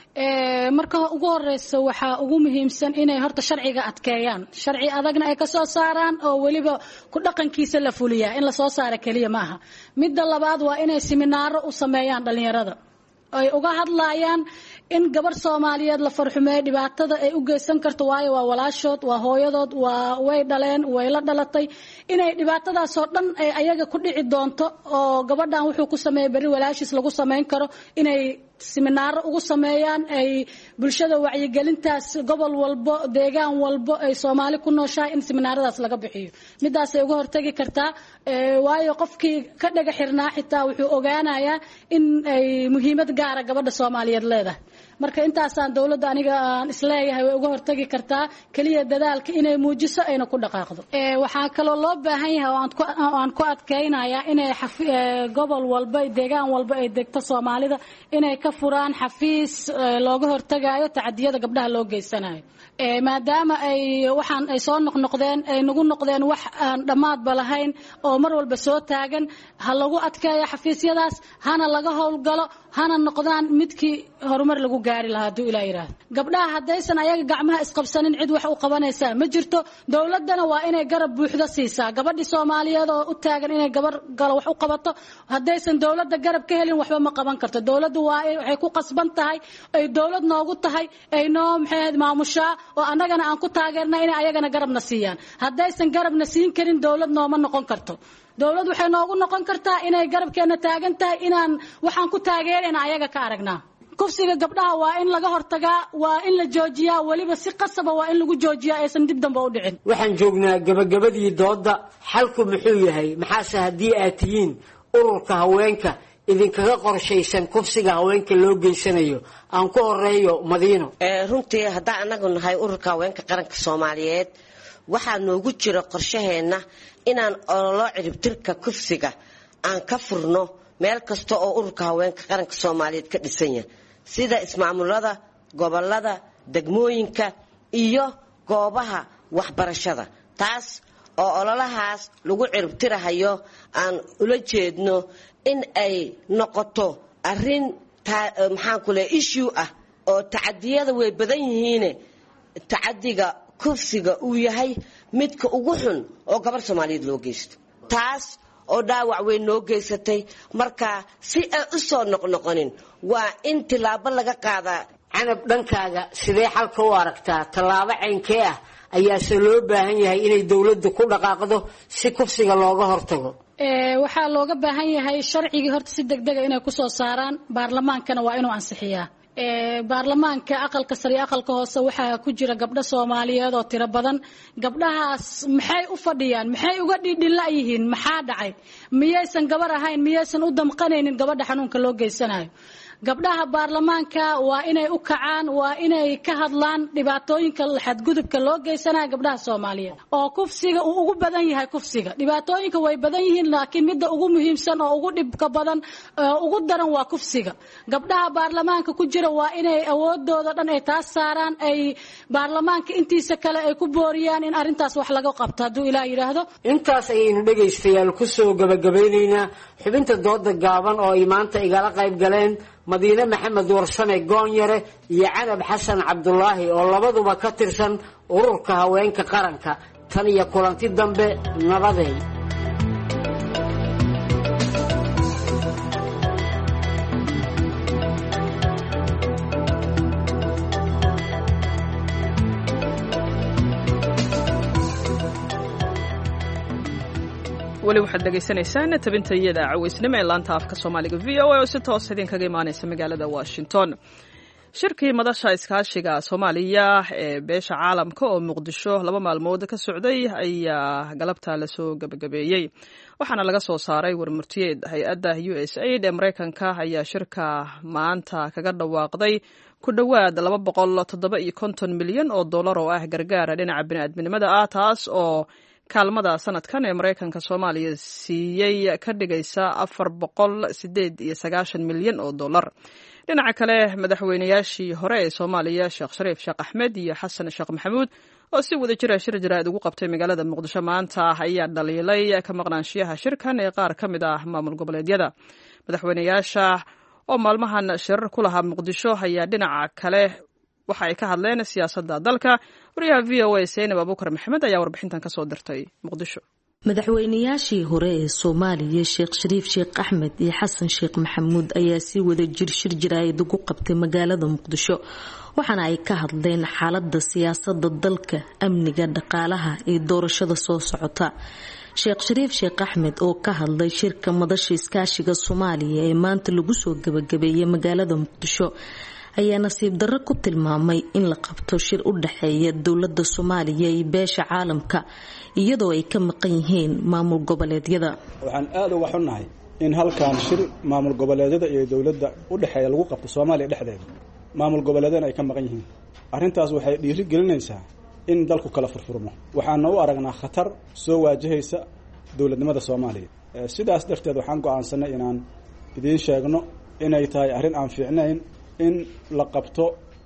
marka ugu horeysa waxaa ugu muhiimsan inay horta sharciga adkeeyaan sharci adagna ay ka soo saaraan oo waliba ku dhaqankiisa la fuliyaa in la soo saaro kaliya maaha midda labaad waa inay seminaaro u sameeyaan dhalinyarada ay uga hadlayaan in gabar Soomaaliyeed la farxumeeyo dhibaatada ay u geysan karto waayo waa walaashood waa hooyadood waa way dhaleen way la dhalatay inay dhibaatadaas oo dhan ay ayaga ku dhici doonto oo gabadhan wuxuu ku sameeyay bari walaashiis lagu sameyn karo inay seminaaro ugu sameeyaan ay bulshada wacyigelintaas gobol walbo deegaan walbo ay Soomaali ku nooshahay in seminaaradaas laga bixiyo midaas ay uga hortagi kartaa waayo qofkii ka dhaga xirnaa xitaa wuxuu ogaanayaa in ay muhiimad gaar ah gabadha Soomaaliyeed leedahay marka intaasaan dawladda aniga aan isleeyahay way uga hortagi kartaa kaliya dadaalka inay muujiso ayna ku dhaqaaqdo waxaa kaloo loo baahan yahay oo aan ku adkeynayaa inay gobol walba deegaan walba ay degto Soomaalida inay ka furaan xafiis looga hortagayo tacadiyada gabdhaha loo geysanayo maadaama ay waxaan ay soo noqnoqdeen ay nagu noqdeen wax aan dhamaadba lahayn oo mar walba soo taagan ha lagu adkeeyo xafiisyadaas hana laga howlgalo hana noqdaan midkii horumar lagu gaari lahaa haduu ilaa yiraahdo gabdhaha hadaysan ayaga gacmaha isqabsanin cid wax u qabanaysa ma jirto dawladana waa inay garab buuxda siisaa gabadhii Soomaaliyeed oo u taagan inay gabar gal wax u qabato hadaysan dawladda garab ka helin waxba ma qaban karto dawladdu waa waxay ku qasban tahay ay dawlad noogu tahay ay noo maxay maamushaa oo anagana aan ku taageernaa inay ayagana garabna siiyaan hadaysan garabna siin karin dawlad nooma noqon karto dawlad waxay noogu noqon kartaa inay garabkeena taagan tahay inaan waxaan ku taageerayna ayaga ka aragnaa kufsiga gabdhaha waa in laga hortagaa waa in la joojiyaa waliba si qasaba waa in lagu joojiyaa aysan dib dambe u dhicin waxaan joognaa gabagabadii dooda xalku muxuu yahay maxaase haddii aad tihiin ururka haweenka idinkaga qorshaysan kufsiga haweenka loo geysanayo aan ku horeeyo Madiino runtii haddii anagu nahay ururka haweenka qaranka Soomaaliyeed waxaa noogu jira qorshaheena inaan ololo ciribtirka kufsiga aan ka furno meel kasta oo ururka haweenka qaranka Soomaaliyeed ka dhisan yahay sida ismaamulada gobolada degmooyinka iyo goobaha waxbarashada taas oo ololahaas lagu ciribtirahayo aan ula jeedno in ay noqoto arrin maxaan ku leeyahay issue ah oo tacadiyada way badan yihiin tacadiga kufsiga uu yahay midka ugu xun oo gabar Soomaaliyeed loo geysto taas oo dhaawac weyn noo geysatay marka si ay u soo noqnoqonin waa in tilaabo laga qaadaa canab dhankaaga sidee xalka u aragtaa tallaabo caynkee ah ayaase loo baahan yahay inay dawladdu ku dhaqaaqdo si kufsiga looga hortago waxaa looga baahan yahay sharcigii horta si degdeg ah inay ku soo saaraan baarlamaankana waa inuu ansixiyaa baarlamaanka aqalka sare iyo aqalka hoose waxaa ku jira gabdho Soomaaliyeed oo tiro badan gabdhahaas maxay u fadhiyaan maxay uga dhidhila yihiin maxaa dhacay miyaysan gabar ahayn miyaysan u damqanaynin gabadha xanuunka loo geysanayo gabdhaha baarlamaanka waa inay u kacaan waa inay ka hadlaan dhibaatooyinka xadgudubka loo geysanaya gabdhaha Soomaaliyeed oo kufsiga uu ugu badan yahay kufsiga dhibaatooyinka way badan yihiin laakiin midda ugu muhiimsan oo ugu dhibka badan ugu daran waa kufsiga gabdhaha baarlamaanka ku jira waa inay awoodooda dhan ay taas saaraan ay baarlamaanka intiisa kale ay ku booriyaan in arintaas wax laga qabto haduu Ilaahay yiraahdo intaas ayaynu dhageystayaal ku soo gabagabeynayna xubinta dooda gaaban oo ay maanta igala qayb galeen Madiina Maxamed Warsame Goonyare iyo Canab Xasan Cabdullaahi oo labaduba ka tirsan ururka haweenka qaranka tan iyo kulanti dambe nabadeed weli waxaad dhegaysanaysaan tabinta iyada cawaysnimo ee laanta afka Soomaaliga VOA oo si toos idinkaga imaanaysa magaalada Washington. Shirkii madasha iskaashiga Soomaaliya ee beesha caalamka oo Muqdisho 2 maalmood ka socday ayaa galabta la soo gabagabeeyay. Waxaana laga soo saaray warmurtiyeed hay'adda USAID ee Mareykanka ayaa shirka maanta kaga dhawaaqday ku dhawaad 250 milyan oo dollar oo ah gargaar dhinaca bini'aadminimada ah taas oo kaalmada sanadkan ee Mareykanka Soomaaliya siiyay ka dhigaysa 498 milyan oo dollar. Dhinaca kale madaxweynayaashii hore ee Soomaaliya Sheekh Shariif Sheekh Axmed iyo Xasan Sheekh Maxamuud oo si wada jira shir jaraa'id ugu qabtay magaalada Muqdisho maanta ayaa dhaliilay ka maqnaanshiyaha shirkan ee qaar ka mid ah maamul goboleedyada. Madaxweynayaasha oo maalmahan shirar ku lahaa Muqdisho ayaa dhinaca kale waxa ay ka hadleen siyaasadda dalka. Wariyaha VOA Zainab Abuukar Maxamed ayaa warbixintan ka soo dirtay Muqdisho. madaxweynayaashii hore ee Soomaaliya Sheekh Shariif Sheekh Axmed iyo Xasan Sheekh Maxamuud ayaa si wada shir jaraa'id ugu qabtay magaalada Muqdisho waxaana ay ka hadleen xaaladda siyaasadda dalka, amniga, dhaqaalaha iyo doorashada soo socota. Sheekh Shariif Sheekh Axmed oo ka hadlay shirka madasha iskaashiga Soomaaliya ee maanta lagu soo gabagabeeyay magaalada Muqdisho ayaa nasiib darro ku tilmaamay in la qabto shir u dhaxeeya dowladda Soomaaliya iyo beesha caalamka iyadoo ay ka maqan yihiin maamul goboleedyada. waxaan aad uga xunnahay in halkan shir maamul goboleedyada iyo dowladda u dhaxeeya lagu qabto Soomaaliya dhexdeeda maamul goboleedyada ay ka maqan yihiin. arrintaas waxay dhiiri gelinaysaa in dalku kala furfurmo waxaan u aragnaa khatar soo waajahaysa dowladnimada Soomaaliya. sidaas darteed waxaan go'aansanay inaan idiin sheegno inay tahay arrin aan fiicnayn in la qabto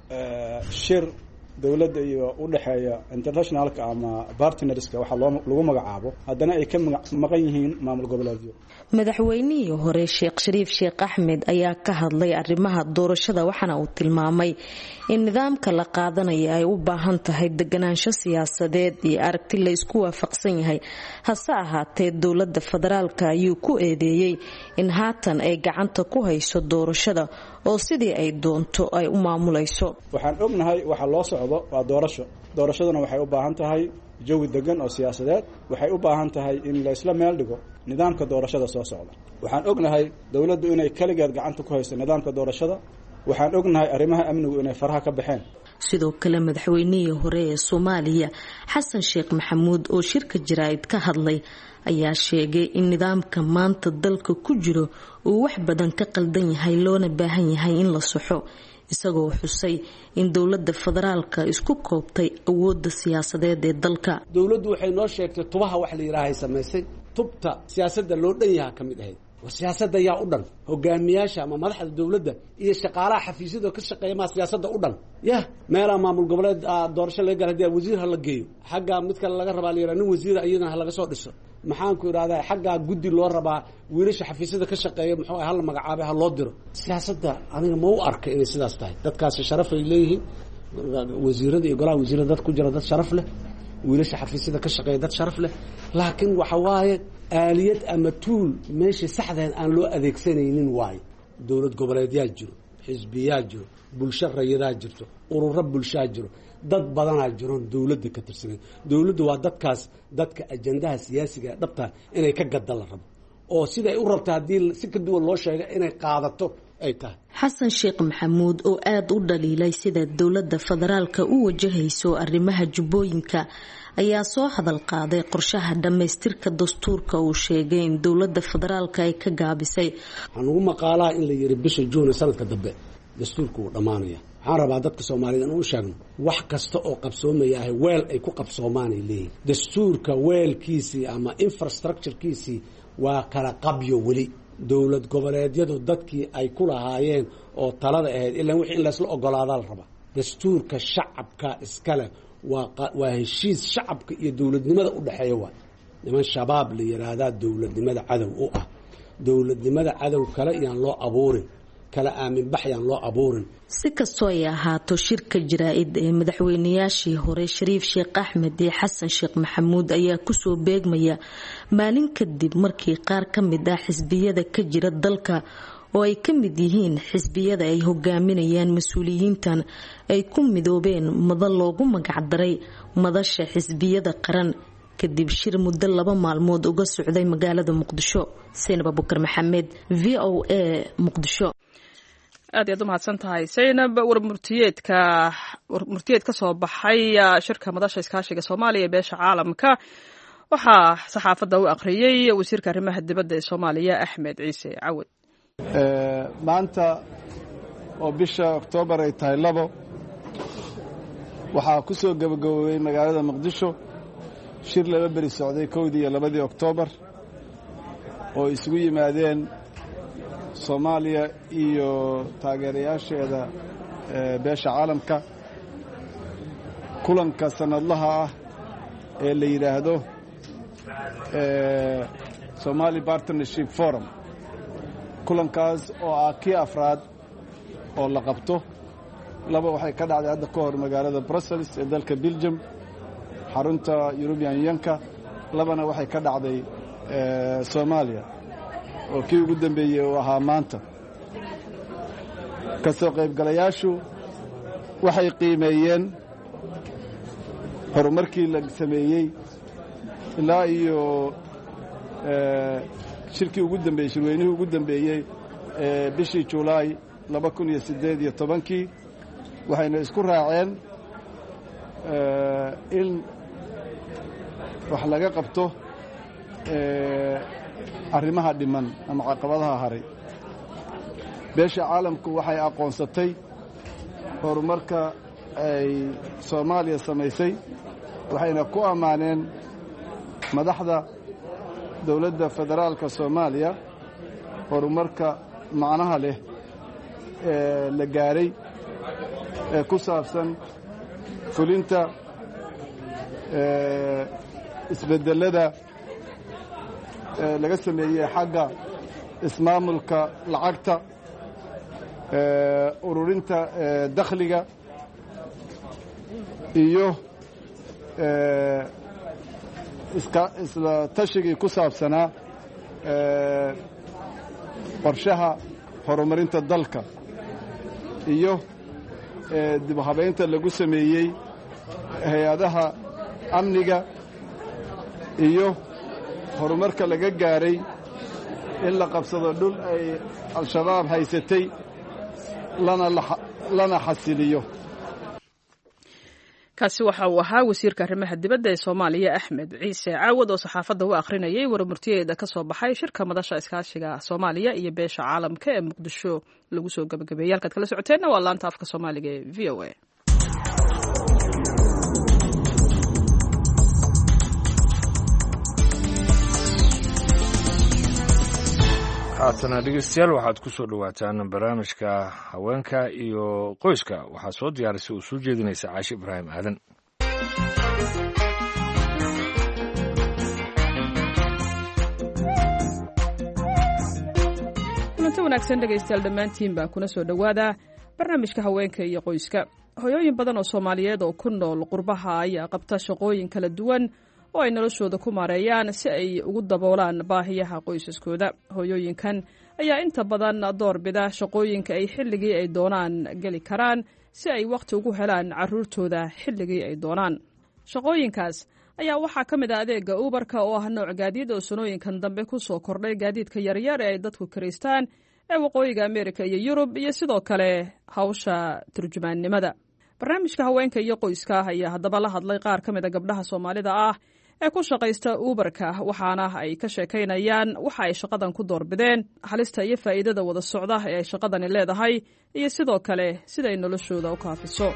shir dowladda iyo u dhaxeeya internationalka ama partnerska waxa lagu magacaabo haddana ay ka maqan yihiin maamul goboleedyo. madaxweynihii hore Sheekh Shariif Sheekh Axmed ayaa ka hadlay arrimaha doorashada waxaana uu tilmaamay in nidaamka la qaadanayo ay u baahan tahay deganaansho siyaasadeed iyo aragti la isku waafaqsan yahay. hase ahaatee dowladda federaalka ayuu ku eedeeyay in haatan ay gacanta ku hayso doorashada oo sidii ay doonto ay u maamulayso. waxaan ognahay waxa loo socdo waa doorashaduna waxay u baahan tahay jawi degan oo siyaasadeed. waxay u baahan tahay in la isla meel dhigo nidaamka doorashada soo socda. waxaan ognahay dowladdu inay kaligeed gacanta ku hayso nidaamka doorashada. waxaan ognahay arrimaha amnigu inay faraha ka baxeen. sidoo kale madaxweynihii hore ee Soomaaliya Xasan Sheekh Maxamuud oo shirka jaraa'id ka hadlay ayaa sheegay in nidaamka maanta dalka ku jiro uu wax badan ka qaldan yahay loona baahan yahay in la saxo isagoo xusay in dowladda federaalka isku koobtay awoodda siyaasadeed ee dalka. dowladdu waxay noo sheegtay tubaha wax la yiraahay sameysay tubta siyaasadda loo dhan yahay kamid ahayd siyaasadda yaa u dhan hogaamiyaasha ama madaxda dowladda iyo shaqaalaha xafiisyada ka shaqeeya ma siyaasadda u dhan meelaha maamul goboleed doorasho laga galay hadii wasiir ha la geeyo xagga mid kale laga rabaa nin wasiir iyadana ha laga soo dhiso maxaan ku iraahdaa xagga guddi loo rabaa wiilasha xafiisyada ka shaqeeya muxuu hal magacaabay ha loo diro. siyaasadda aniga ma u arka inay sidaas tahay. dadkaas sharaf ay leeyihiin wasiirada iyo golaha wasiirada dad ku jira dad sharaf leh wiilasha xafiisyada ka shaqeeya dad sharaf leh laakiin waxa waaye aaliyad ama tool meesha saxdeed aan loo adeegsanaynin waaye. dowlad goboleedyaa jiro xisbiyaa jiro bulsho rayadaa jirto ururo bulshaa jiro dad badanaa jiro dowladda ka tirsanay. dowladdu waa dadkaas dadka ajandaha siyaasiga dhabta inay ka gadda la rabo oo siday u rabto hadii si ka duwan loo sheego inay qaadato ay tahay. xasan sheekh maxamuud oo aada u dhaliilay sida dowladda federaalka u wajahayso arrimaha jubbooyinka ayaa soo hadal qaaday qorshaha dhammaystirka dastuurka uu sheegay in dowladda federaalka ay ka gaabisay. waxaan ugu maqaalaa in la yiri bisha juun sanadka dambe dastuurku uu dhammaanaya. waxaan rabaa dadka Soomaaliyeed inuu sheegno wax kasta oo qabsoomaya weel ay ku qabsoomaan leeyihiin. dastuurka weelkiisii ama infrastructure-kiisii waa kala qabyo weli. dowlad goboleedyadu dadkii ay ku lahaayeen oo talada ahayd ilaa wixii in la isla ogolaadaa la rabaa. dastuurka shacabka iskale waa heshiis shacabka iyo dowladnimada u dhaxeeya waa. niman shabaab la yiraahdaa dowladnimada cadow u ah. dowladnimada cadow kale iyaan loo abuurin. kala aamin baxyaan loo abuurin. si kastoo ay ahaato shirka jaraa'id ee madaxweynayaashii hore Shariif Sheekh Axmed iyo Xasan Sheekh Maxamuud ayaa kusoo beegmaya maalin kadib markii qaar ka mid ah xisbiyada ka jira dalka oo ay ka mid yihiin xisbiyada ay hogaaminayaan mas-uuliyiintan ay ku midoobeen madal loogu magac daray madasha xisbiyada qaran kadib shir muddo 2 maalmood uga socday magaalada Muqdisho. Saynab Abubakar Maxamed, VOA, Muqdisho. aad ayaad u mahadsan tahay Saynab. warmurtiyeed ka soo baxay shirka madasha iskaashiga Soomaaliya ee beesha caalamka waxaa saxaafadda u akhriyay wasiirka arrimaha dibadda ee Soomaaliya Axmed Ciise Cawad. maanta oo bisha Oktoobar ay tahay 2 waxaa ku soo gabagaboobay magaalada Muqdisho shir 2 beri socday 1 iyo 2 Oktoobar oo isugu yimaadeen Soomaaliya iyo taageerayaasheeda beesha caalamka. kulanka sanadlaha ah ee la yiraahdo Somali Partnership Forum. kulankaas oo ah kii afraad oo la qabto. 2 waxay ka dhacday hadda ka hor magaalada Brussels ee dalka Belgium xarunta European Unionka. 2na waxay ka dhacday Soomaaliya oo kii ugu dambeeyay oo ahaa maanta. ka soo qaybgalayaashu waxay qiimeeyeen horumarkii la sameeyey ilaa iyo shirkii ugu dambeeyay shirweynihii ugu dambeeyay bishii July 2018 waxayna isku raaceen in wax laga qabto arrimaha dhiman ama caqabadaha haray. beesha caalamku waxay aqoonsatay horumarka ay Soomaaliya samaysay waxayna ku ammaaneen madaxda dowladda federaalka Soomaaliya horumarka macnaha leh ee la gaaray ee ku saabsan fulinta isbedelada laga sameeyay xagga ismaamulka lacagta ururinta dakhliga iyo isla tashigii ku saabsanaa qorshaha horumarinta dalka iyo dib u habeynta lagu sameeyey hay-adaha amniga iyo horumarka laga gaaray in la qabsado dhul ay al-shabaab haysatay lana xasiliyo. kaasi waxa uu ahaa wasiirka arrimaha dibadda ee Soomaaliya Axmed Ciise Cawad oo saxaafadda u akhrinayay warmurtiyeeda ka soo baxay shirka madasha iskaashiga Soomaaliya iyo beesha caalamka ee Muqdisho lagu soo gabagabeeyay. halkaad kala socoteena waa laanta afka Soomaaliga ee VOA. haatana dhegeystayaal waxaad ku soo dhawaataan barnaamijka haweenka iyo qoyska. waxaa soo diyaarisay oo soo jeedinaysa Caashi Ibraahim Aadan. kulanti wanaagsan dhegeystayaal dhammaantiin baa kuna soo dhowaada barnaamijka haweenka iyo qoyska. hooyooyin badan oo Soomaaliyeed oo ku nool qurbaha ayaa qabta shaqooyin kala duwan oo ay noloshooda ku maareeyaan si ay ugu daboolaan baahiyaha qoysaskooda. hooyooyinkan ayaa inta badan doorbida shaqooyinka ay xilligii ay doonaan geli karaan si ay waqti ugu helaan carruurtooda xilligii ay doonaan. shaqooyinkaas ayaa waxaa ka mid ah adeega Uberka oo ah nooc gaadiid oo sanooyinkan dambe ku soo kordhay gaadiidka yaryar ee ay dadku kiraystaan ee waqooyiga Ameerika iyo Yurub iyo sidoo kale hawsha turjumaannimada. barnaamijka haweenka iyo qoyska ayaa haddaba la hadlay qaar ka mid a gabdhaha Soomaalida ah ee ku shaqaysta Uberka, waxaana ay ka sheekaynayaan waxa ay shaqadan ku doorbideen, halista iyo faa'iidada wada socda ee ay shaqadani leedahay iyo sidoo kale sida ay noloshooda u kaafiso.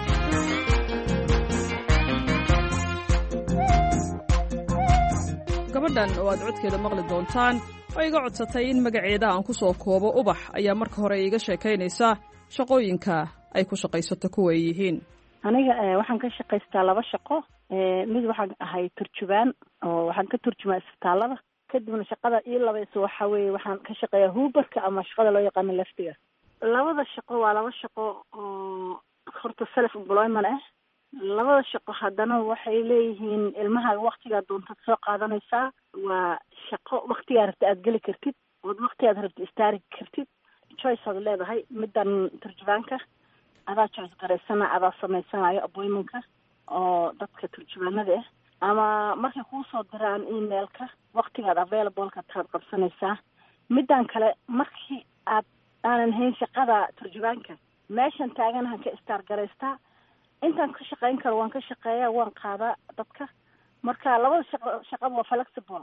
gabadhan oo aad codkeeda maqli doontaan oo iga codsatay in magaceeda aan ku soo koobo Ubax ayaa marka hore iga sheekaynaysa shaqooyinka ay ku shaqaysato kuwa ay yihiin. aniga waxaan ka shaqaystaa 2 shaqo. mid waxaan ahay turjubaan oo waxaan ka turjumaa isbitaalada, kadibna shaqada ii labayso waxa weeye waxaan ka shaqeeyaa Uberka ama shaqada loo yaqaan laftiga. 2 shaqo waa 2 shaqo oo horta self employment ah. 2 shaqo haddana waxay leeyihiin ilmaha waqtiga doonta soo qaadanaysaa. waa shaqo waqtiga rabta aad geli kartid oo waqtiga rabta istaari kartid. choice aad leedahay. midan turjubaanka adaa choice gareysana, adaa samaysanayo appointmentka oo dadka turjubaanada ah, ama markay kuu soo diraan emailka waqtigaad available-ka taad qabsanaysaa. midan kale markii aanan hayn shaqada turjubaanka meeshan taaganahan ka istaar gareystaa. intaan ka shaqayn karo waan ka shaqeeyaa, waan qaadaa dadka. marka 2 shaqada waa flexible.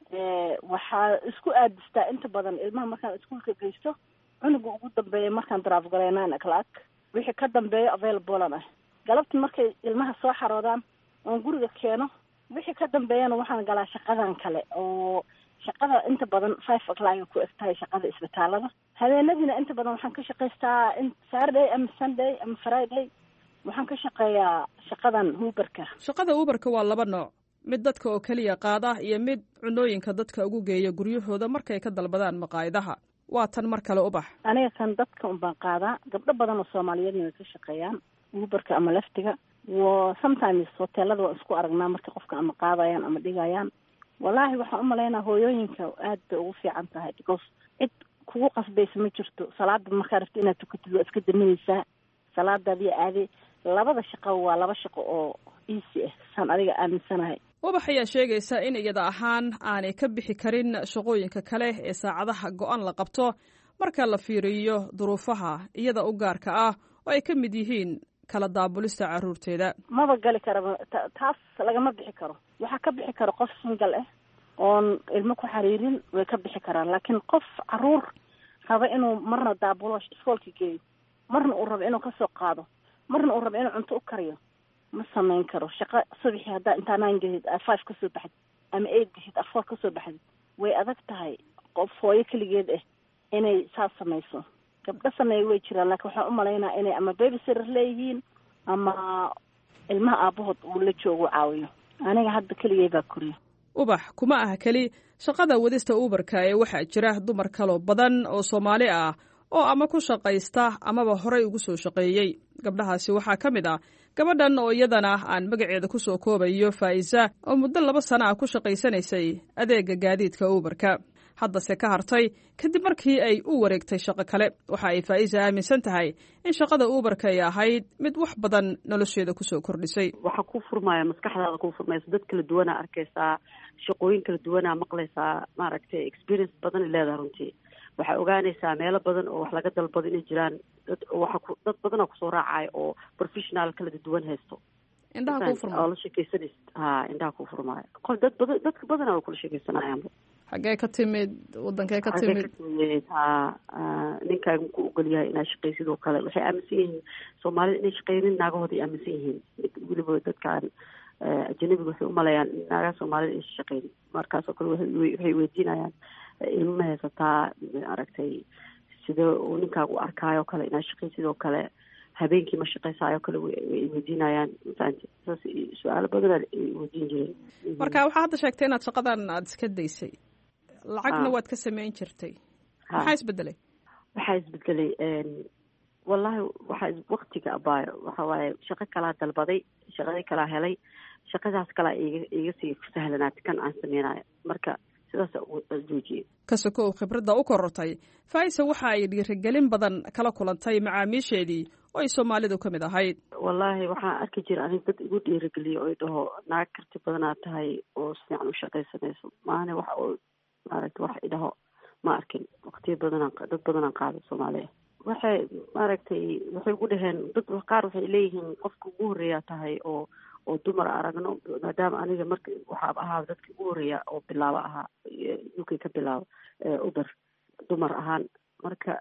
waxaa isku aadistaa inta badan ilmaha markaan iskuulka geysto, cunuga ugu dambeeya markaan drive gareeyo 9 o'clock, wixii ka dambeeyo available ah. galabtii markay ilmaha soo xaroodaan oon guriga keeno, wixii ka dambeeyana waxaan galaa shaqadan kale oo shaqada inta badan 5 o'clock ku egtahay shaqada isbitaalada. habeenadiina inta badan waxaan ka shaqaystaa Saturday ama Sunday ama Friday. waxaan ka shaqeeyaa shaqadan Uberka. shaqada Uberka waa 2 nooc, mid dadka oo kaliya qaada iyo mid cunooyinka dadka ugu geeya guryahooda markay ka dalbadaan maqaayadaha. waa tan mar kale Ubax. aniga kan dadka un baan qaadaa. gabdho badan oo Soomaaliyeed ka shaqeeyaan Uberka ama laftiga. sometimes hoteelada waan isku aragnaa marka qofka ama qaadayaan ama dhigayaan. wallaahi waxaan u maleynaa hooyooyinka aad bay ugu fiican tahay, because cid kugu qasbaysa ma jirto. salaada markaa rabto inaad tukatid waa iska daminaysaa, salaadaadii aadi. 2 shaqo waa 2 shaqo oo easy ah san adiga aaminsanahay. Ubax ayaa sheegaysa in iyada ahaan aanay ka bixi karin shaqooyinka kale ee saacadaha go'an la qabto marka la fiiriyo duruufaha iyada u gaarka ah oo ay ka mid yihiin kala daabulista carruurteeda. maba gali karo taas, lagama bixi karo. waxaa ka bixi karo qof single ah oon ilmo ku xariirin, way ka bixi karaan. laakiin qof carruur raba inuu marna daabulo iskoolka geeyo, marna uu rabo inuu kasoo qaado, marna uu rabo inuu cunto u kariyo, ma samayn karo. shaqo subaxi haddaa intaa 9 gahid 5 kasoo baxdid ama 8 gahid 4 kasoo baxdid, way adag tahay qof hooyo keligeed ah inay saas samayso. gabdho sameeya way jiraan, laakiin waxaan u malaynaa inay ama babysitter leeyihiin ama ilmaha aabahood uu la joogo caawiyo. aniga hadda keligay baa koriya. Ubax kuma aha keli shaqada wadista Uberka ee waxaa jira dumar kaloo badan oo Soomaali ah oo ama ku shaqaysta amaba horey ugu soo shaqeeyay. gabdhahaasi waxaa ka mid ah gabadhan oo iyadana aan magaceeda ku soo koobayo Faa'iisa oo muddo 2 sano ah ku shaqaysanaysay adeega gaadiidka Uberka. haddase ka hartay kadib markii ay u wareegtay shaqo kale. waxa ay Faa'iisa aaminsan tahay in shaqada Uberka ay ahayd mid wax badan nolosheeda ku soo kordhisay. waxa ku furmaya maskaxdaada ku furmayso, dad kala duwan arkaysaa, shaqooyin kala duwan maqlaysaa, maaragtay experience badan leedahay runtii. waxaa ogaanaysaa meelo badan oo wax laga dalbado inay jiraan. dad badan oo kusoo raacaya oo professional kala duwan haysto. indhaha ku furmaya la sheekaysanaysa. indhaha ku furmaya. dadka badan oo kula sheekaysanayaan. xagee ka timid, wadankee ka timid. ninkaaga ku ogol yahay inaad shaqaysid oo kale. waxay aaminsan yihiin Soomaalida inay shaqaynin, naagahooda ay aaminsan yihiin. weliba dadkaan ajanabiga waxay u maleeyaan in naagaha Soomaalida ay shaqaynin. markaasoo kale waxay weydiinayaan ilmo ma haysataa, aragtay sida uu ninkaaga u arkaayo kale inaad shaqaysid oo kale, habeenkii ma shaqaysaayo kale way weydiinayaan. saas su-aalo badan ay weydiin jireen. marka waxaa hadda sheegtay inaad shaqadan aada iska daysay, lacagna waad ka samayn jirtay. maxaa isbedelay? waxaa isbedelay wallahi waxaa waqtiga abaayo. waxa waaye shaqo kalaa dalbaday, shaqadii kalaa helay, shaqadaas kalaa iga sii sahlanaatay kan aan sameynayo. marka sidaas joojiyey. kasoko khibradda u korortay, Faa'iisa waxa ay dhiirigelin badan kala kulantay macaamiisheedii oo ay Soomaalidu ka mid ahayd. wallaahi waxaan arki jiray aniga dad igu dhiirigeliya oo dhaho naag karti badanaa tahay oo si fiican u shaqaysanayso. maana waxa oo maaragtay wax idhaho ma arkin waqtiyo badanaan dad badanaan qaaday soomaaliya waxay maaragtay waxay ugu dhaheen dad qaar waxay leeyihiin qofka ugu horreeyaa tahay oo dumar aragno maadaama aniga marka waxaa ahaa dadkii ugu horreeya oo bilaabo ahaa UK ka bilaabo uber dumar ahaan marka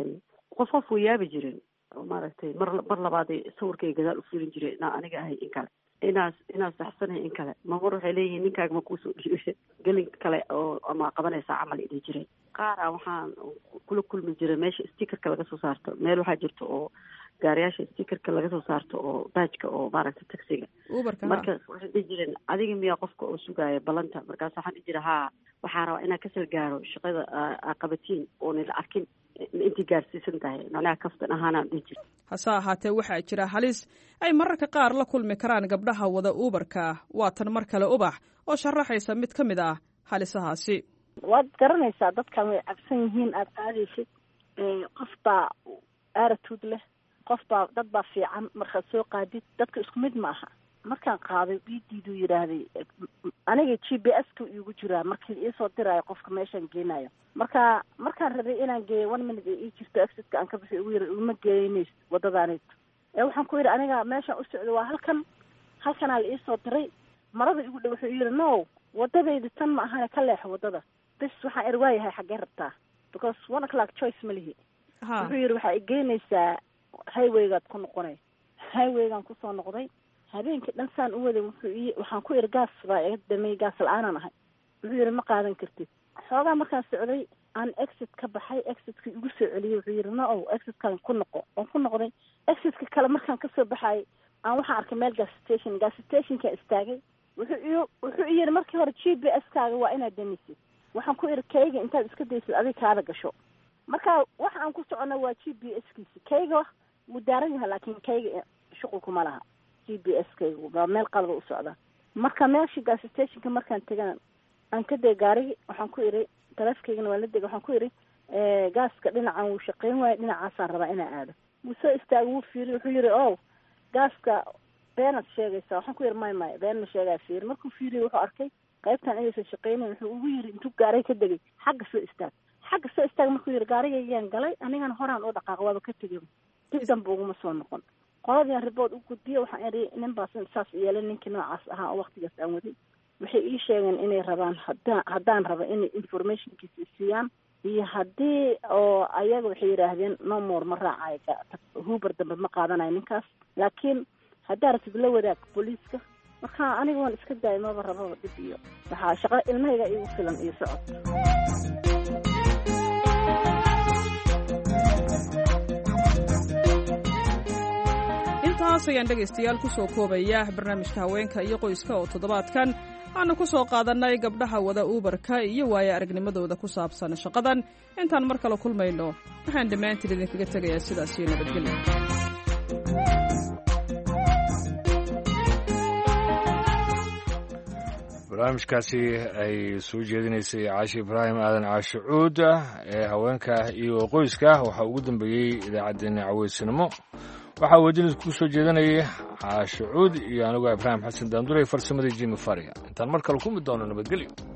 qof way yaabi jireen maaragtay mar labaaday sawirkay gadaal u fiirin jiray inaa aniga ahay in kale inaas saxsanahay in kale mamar waxay leeyihiin ninkaaga ma kuusoo dhiibay gelin kale oo ama qabanaysaa camal idhi jireen qaara waxaan kula kulmi jiray meesha stickerka laga soo saarto meel waxaa jirta oo gaariyaasha stickerka laga soo saarto oo baajka oo maaragtay taxiga marka waxay dhihi jireen adiga miyaa qofka oo sugaaya ballanta markaas waxaan dhihi jira haa waxaa rabaa inaan kasal gaaro shaqada qabatiin oona la arkin intii gaarsiisan tahay macnaha kaftan ahaanaan dhihi jira hase ahaatee waxaa jira halis ay mararka qaar la kulmi karaan gabdhaha wada uberka waa tan mar kale ubax oo sharaxaysa mid ka mid ah halisahaasi waad garanaysaa dadkan way cabsan yihiin aada qaadaysid qof baa attitude leh dad baa fiican markaad soo qaadid dadka isku mid ma aha markaan qaaday bidiiduu yidhaahday aniga GPS-ka iigu jiraa markii iisoo diraayo qofka meeshaan geenayo markaan rabay inaan geeyo 1 minute ii jirto exit-ka aan ka bixi ugu yiri uma geeynays wadadaanayto waxaan ku yidhi aniga meeshaan u socdo waa halkanaa la iisoo diray marada igu dhow wuxuu yidhi no wadadayda tan ma ahane ka leexo wadada bes waxaan erwaayahay xaggee rabtaa because 1 o'clock choice ma lihi wuxuu yidhi waxaa igeynaysaa highwaygaad ku noqonay highwaygaan kusoo noqday habeenkii dhan saan u waday waxaan ku iri gaas baa iga damay gaas la-aanan ahay wuxuu yidhi ma qaadan kartid xoogaa markaan socday aan exit ka baxay exitka igu soo celiyey wuxuu yidhi no exitkaan ku noqo oon ku noqday exitka kale markaan kasoo baxay aan waxaan arkay meel gas stationka istaagay wuxuu yidhi markii hore GPS-kaaga waa inaad damisid waxaan ku iri kayga intaad iska daysid adig kaada gasho marka waxa aan ku socono waa GPS-kiisi kayga wuu daaran yahay laakiin kayga shuqulkuma laha GPS-kayga waa meel qalada u socda marka meeshii gas stationka markaan tegan aan ka degay gaarigi waxaan ku iri taleefkaygana waa la degay waxaan ku iri gaaska dhinacan wuu shaqayn waayo dhinacaasaan rabaa inaan aado wuu soo istaagay wuu fiiriy wuxuu yidhi gaaska beenaad sheegaysaa waxaan ku yidhi may been ma sheegaa fiiri markuu fiiriyey wuxuu arkay qaybtan inaysan shaqaynayn wuxuu ugu yidhi intuu gaaray ka degay xagga soo istaag markuu yidhi gaarigayaan galay anigana horaan oo dhaqaaq waaba ka tegay dib dambe uguma soo noqon qoladiian ribood u gudbiyo waxaan idhi nin baas saas yeelay ninkii noocaas ahaa oo waktigaas aan waday waxay ii sheegeen inay rabaan haddaan raba inay informationkiisa siiyaan iyo haddii oo ayaga waxay yidhaahdeen no more ma raacayo huber dambe ma qaadanayo ninkaas laakiin haddaa ratib la wadaag booliiska marka aniga waan iska daayay maba rababa dib iyo waxaa shaqo ilmahayga igu filan iyo socod intaas ayaan dhegaystayaal ku soo koobaya barnaamijka haweenka iyo qoyska oo toddobaadkan aanu ku soo qaadannay gabdhaha wada uberka iyo waayo aragnimadooda ku saabsan shaqadan intaan mar kale kulmayno waxaan dhammaantiin idinkaga tegayaa sidaas iyo nabadgelyo barnaamijkaasi ay soo jeedinaysay caashi ibraahim aadan caashi cuud ee haweenka iyo qoyska waxaa ugu dambeeyey idaacaddeenna caweysinimo waxaa wadinid ku soo jeedanayay caashi cuud iyo anigoo ibraahim xasan daanduray farsamadii jimi faria intaan mar kale ku mid doono nabadgelyo